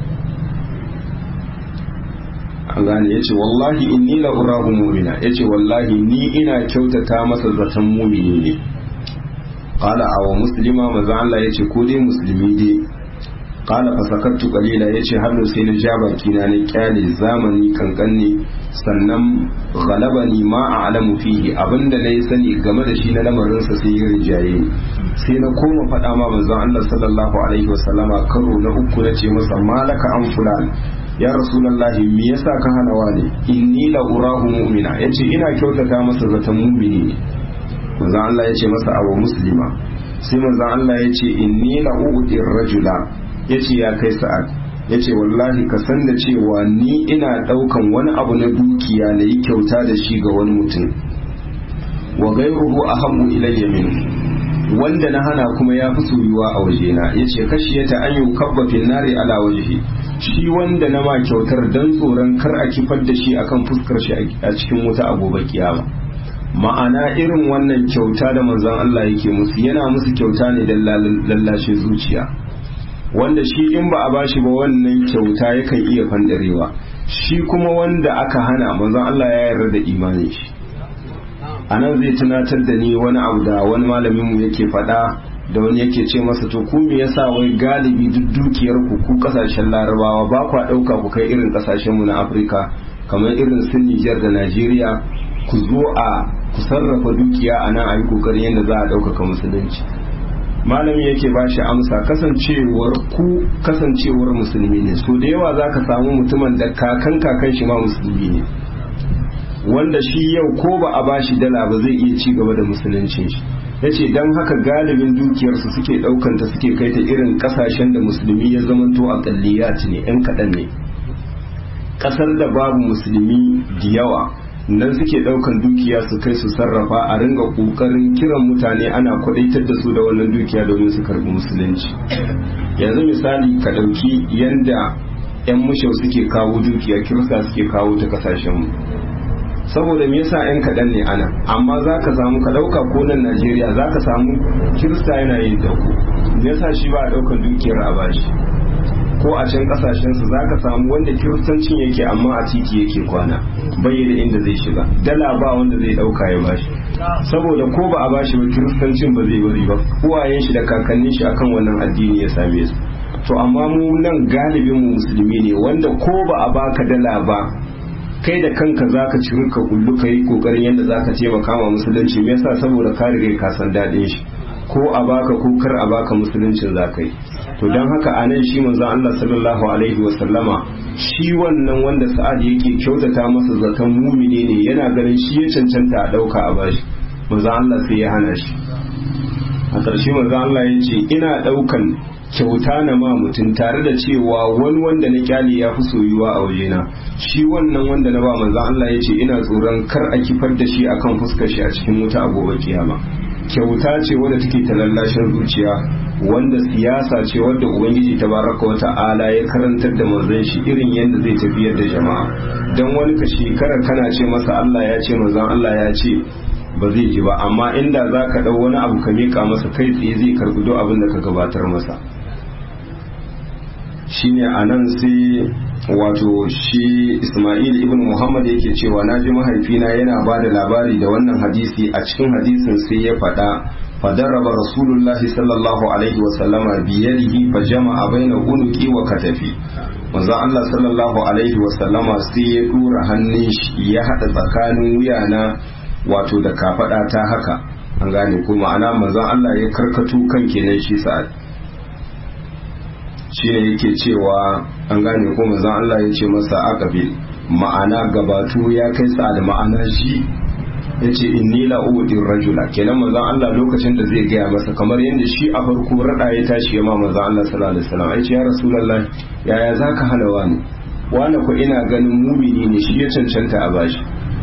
an gane yace wallahi inni la urahu mu'mina yace wallahi ni ina kyautata masa zaton mu'mini ne qala aw muslima manzon Allah yace ko dai musulmi dai qala fasakattu qalila yace hannu sai na ja baki na ne kyale zamani kankanne sannan ghalabani ma a'lamu fihi abinda nayi sani game da shi na lamarin sa sai ya rijaye sai na koma faɗa ma manzon Allah sallallahu alaihi wasallama karo na uku nace masa malaka an fulan ya rasulullahi me yasa ka hana wani inni la urahu mu'mina yace ina kyautata masa zaton mu'mini ne manzon Allah yace masa abu muslima sai manzon Allah yace inni la u'ti rajula ya ce ya kai sa'ad ya ce wallahi ka san da cewa ni ina daukan wani abu na dukiya na yi kyauta da shi ga wani mutum wa gairuhu ahabbu ilayya min wanda na hana kuma ya fi soyuwa a wajena ya ce kashi ya ta an yi kabba fil nari ala wajhi shi wanda na ma kyautar dan tsoron kar a kifar da shi akan fuskar shi a cikin wuta a gobe kiyama ma'ana irin wannan kyauta da manzon Allah yake musu yana musu kyauta ne dan lallashe zuciya wanda shi in ba a bashi ba wannan kyauta yakan iya fandarewa shi kuma wanda aka hana manzon Allah ya yarda da imanin shi anan zai tunatar da ni wani abu da wani malamin mu yake faɗa da wani yake ce masa to ku me yasa wai galibi duk dukiyar ku ku kasashen Larabawa ba ku dauka ku kai irin kasashen mu na Afirka kamar irin su Niger da Najeriya ku zo a ku sarrafa dukiya anan ayi kokarin yadda za a dauka musulunci malami yake ba shi amsa kasancewar ku kasancewar musulmi ne so da yawa za ka samu mutumin da kakan kakan shi ma musulmi ne wanda shi yau ko ba a ba shi dala ba zai iya ci gaba da musuluncin shi ya ce don haka galibin dukiyarsu suke ɗaukanta suke kai ta irin ƙasashen da musulmi ya zamanto a ƙalliyat ne yan kaɗan ne ƙasar da babu musulmi da yawa nan suke daukan dukiya su kai su sarrafa a ringa kokarin kiran mutane ana kwadaitar da su da wannan dukiya domin su karbi musulunci yanzu misali ka dauki yanda yan mushau suke kawo dukiya kirista suke kawo ta kasashen mu saboda me yasa yan kadan ne ana amma zaka samu ka dauka ko nan Najeriya zaka samu kirista yana yin dauko me yasa shi ba a daukan dukiyar a bashi ko a can kasashen su zaka samu wanda kiristancin yake amma a titi yake kwana bai da inda zai shiga dala ba wanda zai dauka ya bashi saboda ko ba a bashi ba kiristancin ba zai bari ba uwayen shi da kakannin shi akan wannan addini ya same su to amma mu nan galibin mu musulmi ne wanda ko ba a baka dala ba kai da kanka zaka ciri ka kullu kai kokarin yadda zaka taimaka ma musulunci me yasa saboda ka riga ka san dadin shi ko a baka ko kar a baka musuluncin zakai to don haka anan shi manzon Allah sallallahu alaihi wa sallama shi wannan wanda sa'ad yake kyautata masa zaton mumine ne yana ganin shi ya cancanta a dauka a bashi manzon Allah sai ya hana shi a ƙarshe manzon Allah ya ce ina daukan kyauta na ma mutum tare da cewa wani wanda na kyale ya fi soyuwa a wajena shi wannan wanda na ba manzon Allah ya ce ina tsoron kar a kifar da shi akan fuskar shi a cikin wuta a gobe kiyama kyauta ce wadda take ta lallashin zuciya wanda siyasa ce wadda ubangiji tabaraka wa ta'ala ya karantar da manzon shi irin yadda zai tafiyar da jama'a dan wani ka shekara kana ce masa Allah ya ce manzon Allah ya ce ba zai ji ba amma inda zaka dau wani abu ka mika masa kai tsaye zai karbi duk abin da ka gabatar masa shine anan sai wato shi Ismail ibn Muhammad yake cewa na ji mahaifina yana ba da labari da wannan hadisi, a cikin hadisin sai ya faɗa fadarraba rasulullahi sallallahu alaihi wasallama biyadihi fa jama'a baina unuqi wa katafi. manzo Allah sallallahu alaihi wasallama sai ya dura hannun shi ya hada tsakanin wuyana wato da kafada ta haka, an gane ko ma'ana manzo Allah ya karkato kan kenan shi Sa'ad, shine yake cewa an gane ko manzo Allah ya ce masa aqbil, ma'ana gabatu ya kai Sa'ad, ma'ana shi yace inni la udir rajula, kenan manzo Allah lokacin da zai gaya masa kamar yadda shi a farko rada ya tashi ya ma manzo Allah sallallahu alaihi wasallam yace ya rasulullahi yaya zaka hana wani wani ko ina ganin mumini ne shi ya cancanta a bashi.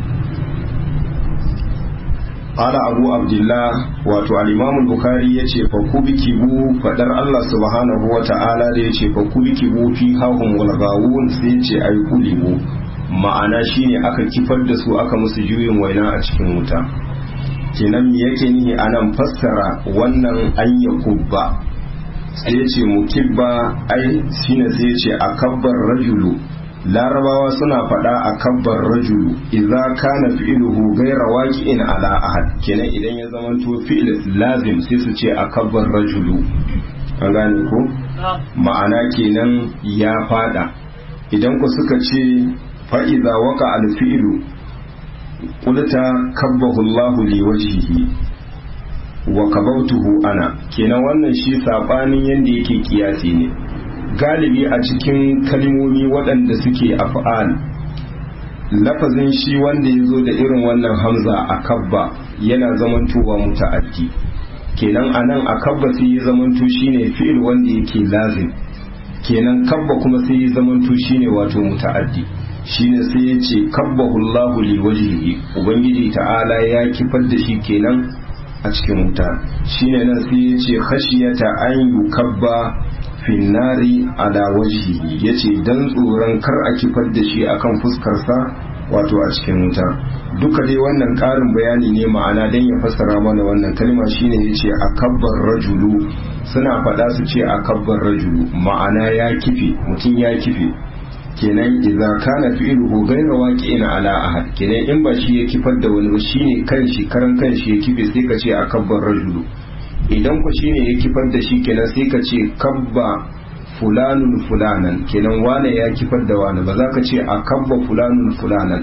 qala abu abdullah wato al-imam al-bukhari yace fa kubikibu fadar Allah subhanahu wa ta'ala da yace fa kubikibu fi hahum wal gawun, sai yace ay kulibu, ma'ana shine aka kifar da su aka musu juyin waina a cikin wuta. kenan me yake nihi anan fassara wannan an yakubba, sai yace mukibba ai shine sai yace akabbar rajulu, larabawa suna faɗa akabbar rajulu idza kana fi'luhu ghayra waqi'in ala ahad, kenan idan ya zamanto fi'l lazim sai su ce akabbar rajulu, an gane ko ma'ana kenan ya fada. idan ku suka ce fa'iza waka alfi'ilu ƙulta kabbahu Allahu li wajhihi wa kabautuhu ana, kenan wannan shi sabanin yanda yake kiyasi ne. galibi a cikin kalmomi waɗanda suke af'al, lafazin shi wanda ya zo da irin wannan hamza a kabba yana zamantowa muta'addi, kenan anan a kabba sai ya zamanto shine fi'il wanda yake lazim, kenan kabba kuma sai ya zamanto shine wato muta'addi, shine sai ya ce kabbahu Allahu li wajhihi, ubangiji ta'ala ya kifar da shi kenan a cikin wuta. shine nan sai ya ce khashiyata an yukabba finnari ala wajhihi, yace dan tsoron kar a kifar da shi akan fuskar sa wato a cikin wuta. duka dai wannan karin bayani ne ma'ana dan ya fassara mana wannan kalma, shine yace akabbar rajulu, suna faɗa su ce akabbar rajulu ma'ana ya kife, mutum ya kife, kenan idza kana fi'luhu ghayra waqi'in ala ahad, kenan in ba shi ya kifar da wani ba shine kanshi karan kanshi ya kife sai ka ce akabbar rajulu, idan ku shine ya kifar da shi kenan sai ka ce kabba fulanun fulanan, kenan wane ya kifar da wani, ba za ka ce akabba fulanun fulanan.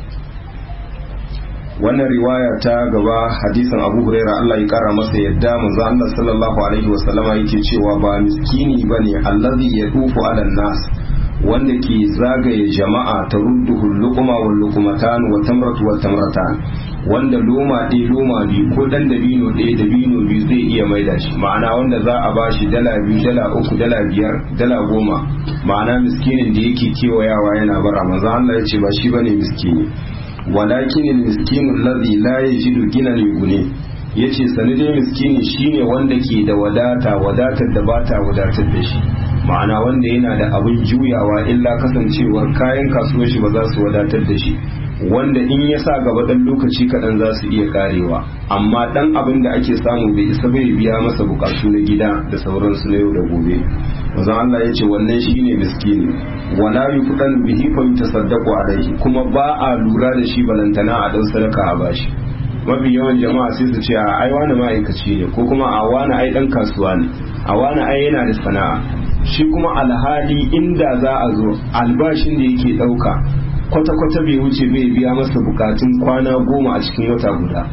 wannan riwaya ta gaba hadisin Abu Huraira Allah ya kara masa yadda manzo Allah sallallahu alaihi wasallama yake cewa ba miskini bane allazi yadufu ala nas, wanda ke zagaye jama'a ta rudduhul luqma wal luqmatan wa tamratu wa tamratan, wanda loma ɗaya loma biyu ko dan dabino ɗaya dabino biyu zai iya maida shi, ma'ana wanda za a bashi dala biyu dala uku dala biyar dala goma, ma'ana miskinin da yake kewayawa yana bara. manzo Allah ya ce ba shi bane miskini, walakin al miskinu alladhi la yajidu ginan yughni, yace sani dai miskini shine wanda ke da wadata wadatar da bata wadatar da shi, ma'ana wanda yana da abin juyawa illa kasancewar kayan kasuwar shi ba za su wadatar da shi, wanda in ya sa gaba dan lokaci kaɗan za su iya karewa, amma dan abin da ake samu bai isa bai biya masa bukatu na gida da sauransu na yau da gobe. manzon Allah ya ce wannan shine miskini, wala yuqdan bihi fa yutasaddaqu alaihi, kuma ba a lura da shi balantana a dan sadaka a bashi. mafi yawan jama'a sai su ce a ai wani ma'aikaci ne, ko kuma a wani ai dan kasuwa ne, a wani ai yana da sana'a, shi kuma alhali inda za a zo albashin da yake dauka kwata-kwata bai wuce bai biya masa bukatun kwana goma a cikin wata guda.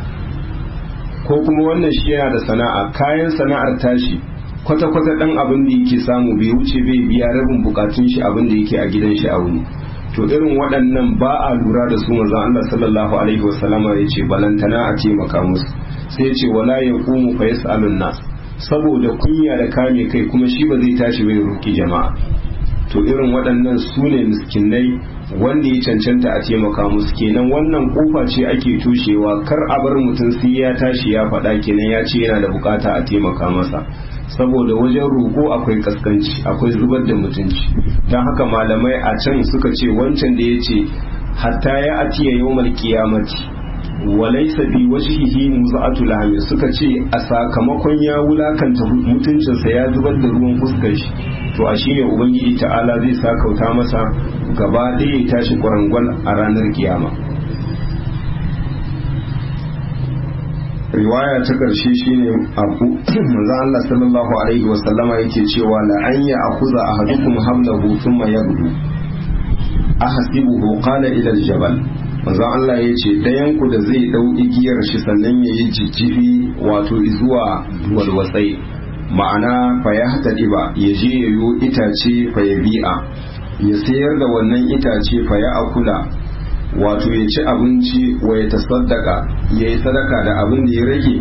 ko kuma wannan shi yana da sana'a, kayan sana'ar tashi kwata-kwata dan abin da yake samu bai wuce bai biya rabin bukatun shi abin da yake a gidan shi a wuni. to irin waɗannan ba a lura da su. manzo Allah sallallahu alaihi wasallama ya ce balantana a taimaka musu, sai ya ce wala yaqumu fa yas'alun nas, saboda kunya da kame kai kuma shi ba zai tashi bai roki jama'a. to irin waɗannan su ne miskinai wanda ya cancanta a taimaka musu. kenan wannan kofa ce ake tushewa, kar a bar mutum sai ya tashi ya faɗa kenan ya ce yana da bukata a taimaka masa, saboda wajen roƙo akwai kaskanci, akwai zubar da mutunci. don haka malamai a can suka ce wancan da ya ce hatta ya atiya yawmal qiyamati walaysa bi wajhihi muza'atu lahmi suka ce a sakamakon ya wulakanta mutuncinsa ya zubar da ruwan fuskar shi to a shine ubangiji ta'ala zai sakauta masa gaba ɗaya ya tashi kwarangwal a ranar kiyama. riwaya ta ƙarshe shine abu manzo Allah sallallahu alaihi wa sallama yake cewa la an ya akuza ahadukum hablahu thumma yabdu ahasibuhu qala ila aljabal manzo Allah yace dayan ku da zai dau igiyar shi sannan yayi jijjifi wato zuwa walwatsai ma'ana fa ya hatadi ba yaje yayo itace fa ya bi'a ya sayar da wannan itace fa ya akula wato ya ci abinci wa ya tasaddaka ya yi sadaka da abin da ya rage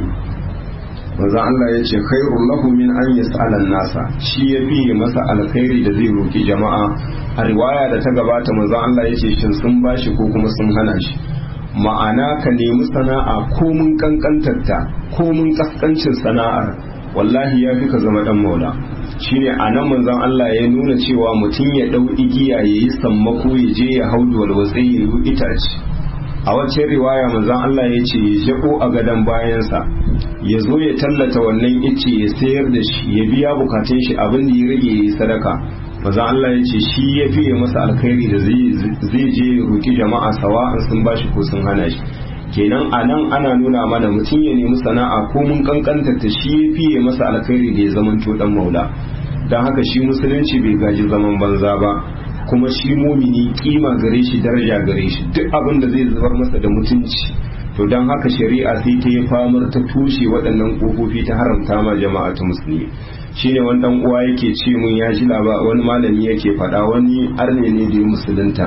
manzon Allah ya ce khairul lahu min an yas'ala nasa shi ya fi masa alkhairi da zai roki jama'a. A riwaya da ta gabata manzon Allah ya ce shin sun bashi ko kuma sun hana shi, ma'ana ka nemi sana'a ko mun kankantarta ko mun kaskancin sana'ar wallahi ya fi ka zama dan maula. shine anan manzon Allah ya nuna cewa mutum ya dau igiya yayi sammako ya je ya haudu walwatsi ya yi itace. A wacce riwaya manzon Allah ya ce ya jabo a gadan bayansa ya zo ya tallata wannan ice ya sayar da shi ya biya bukatun shi abin da ya rage ya yi sadaka. manzon Allah ya ce shi ya fiye masa alkhairi da zai je ya roki jama'a sawa'an sun bashi ko sun hana shi. kenan a nan ana nuna mana mutum ya nemi sana'a ko mun kankanta ta shi ya fiye masa alkhairi da ya zaman to dan maula. don haka shi musulunci bai gaji zaman banza ba, kuma shi mumini kima gare shi daraja gare shi duk abin da zai zubar masa da mutunci. to don haka shari'a sai ta yi famar ta tushe waɗannan ƙofofi ta haramta ma jama'a ta musulmi. shine wani dan uwa yake ce mun ya ji laba wani malami yake faɗa wani arne ne da ya musulunta.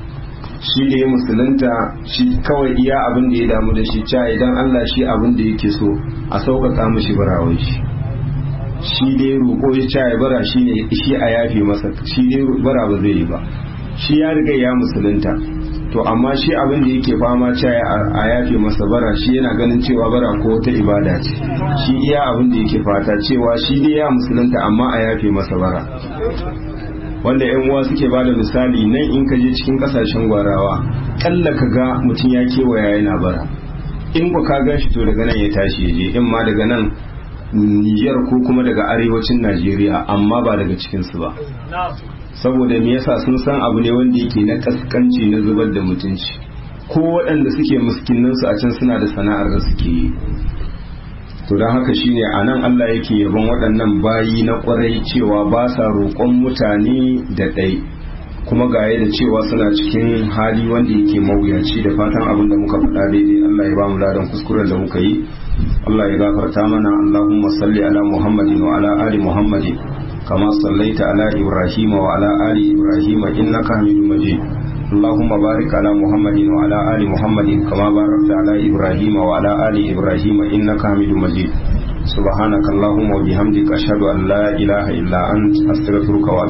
shi da ya musulunta shi kawai iya abin da ya damu da shi ca idan Allah shi abin da yake so a sauƙaƙa mishi barawai shi shi dai roƙo ya ca ya bara shi ne shi a yafe masa, shi dai bara ba zai yi ba. shi ya riga ya musulunta to amma shi abin da yake fama ca a yafe masa bara shi yana ganin cewa bara ko wata ibada ce. shi iya abin da yake fata cewa shi dai ya musulunta amma a yafe masa bara. wanda yan uwa suke ba da misali nan in ka je cikin kasashen gwarawa kalla ka ga mutum ya kewaya yana bara, in ku ka gan shi to daga nan ya tashi ya je, in ma daga nan Nijar ko kuma daga arewacin Najeriya amma ba daga cikinsu ba. saboda me yasa sun san abu ne wanda yake na kaskanci na zubar da mutunci, ko waɗanda suke miskinansu a can suna da sana'ar da suke yi. to don haka shine a nan Allah yake yabon waɗannan bayi na ƙwarai cewa ba sa roƙon mutane da ɗai, kuma gaye da cewa suna cikin hali wanda yake mawuyaci. da fatan abin da muka faɗa daidai Allah ya ba mu ladan kuskuren da muka yi, Allah ya gafarta mana. Allahumma salli ala Muhammadin wa ala ali Muhammadin kama sallaita ala Ibrahim wa ala ali Ibrahim innaka Hamidum Majid. اللهم بارك على محمد وعلى آل محمد كما باركت على إبراهيم وعلى آل إبراهيم إنك حميد مجيد. سبحانك اللهم وبحمدك أشهد أن لا إله إلا أنت أستغفرك وأتوب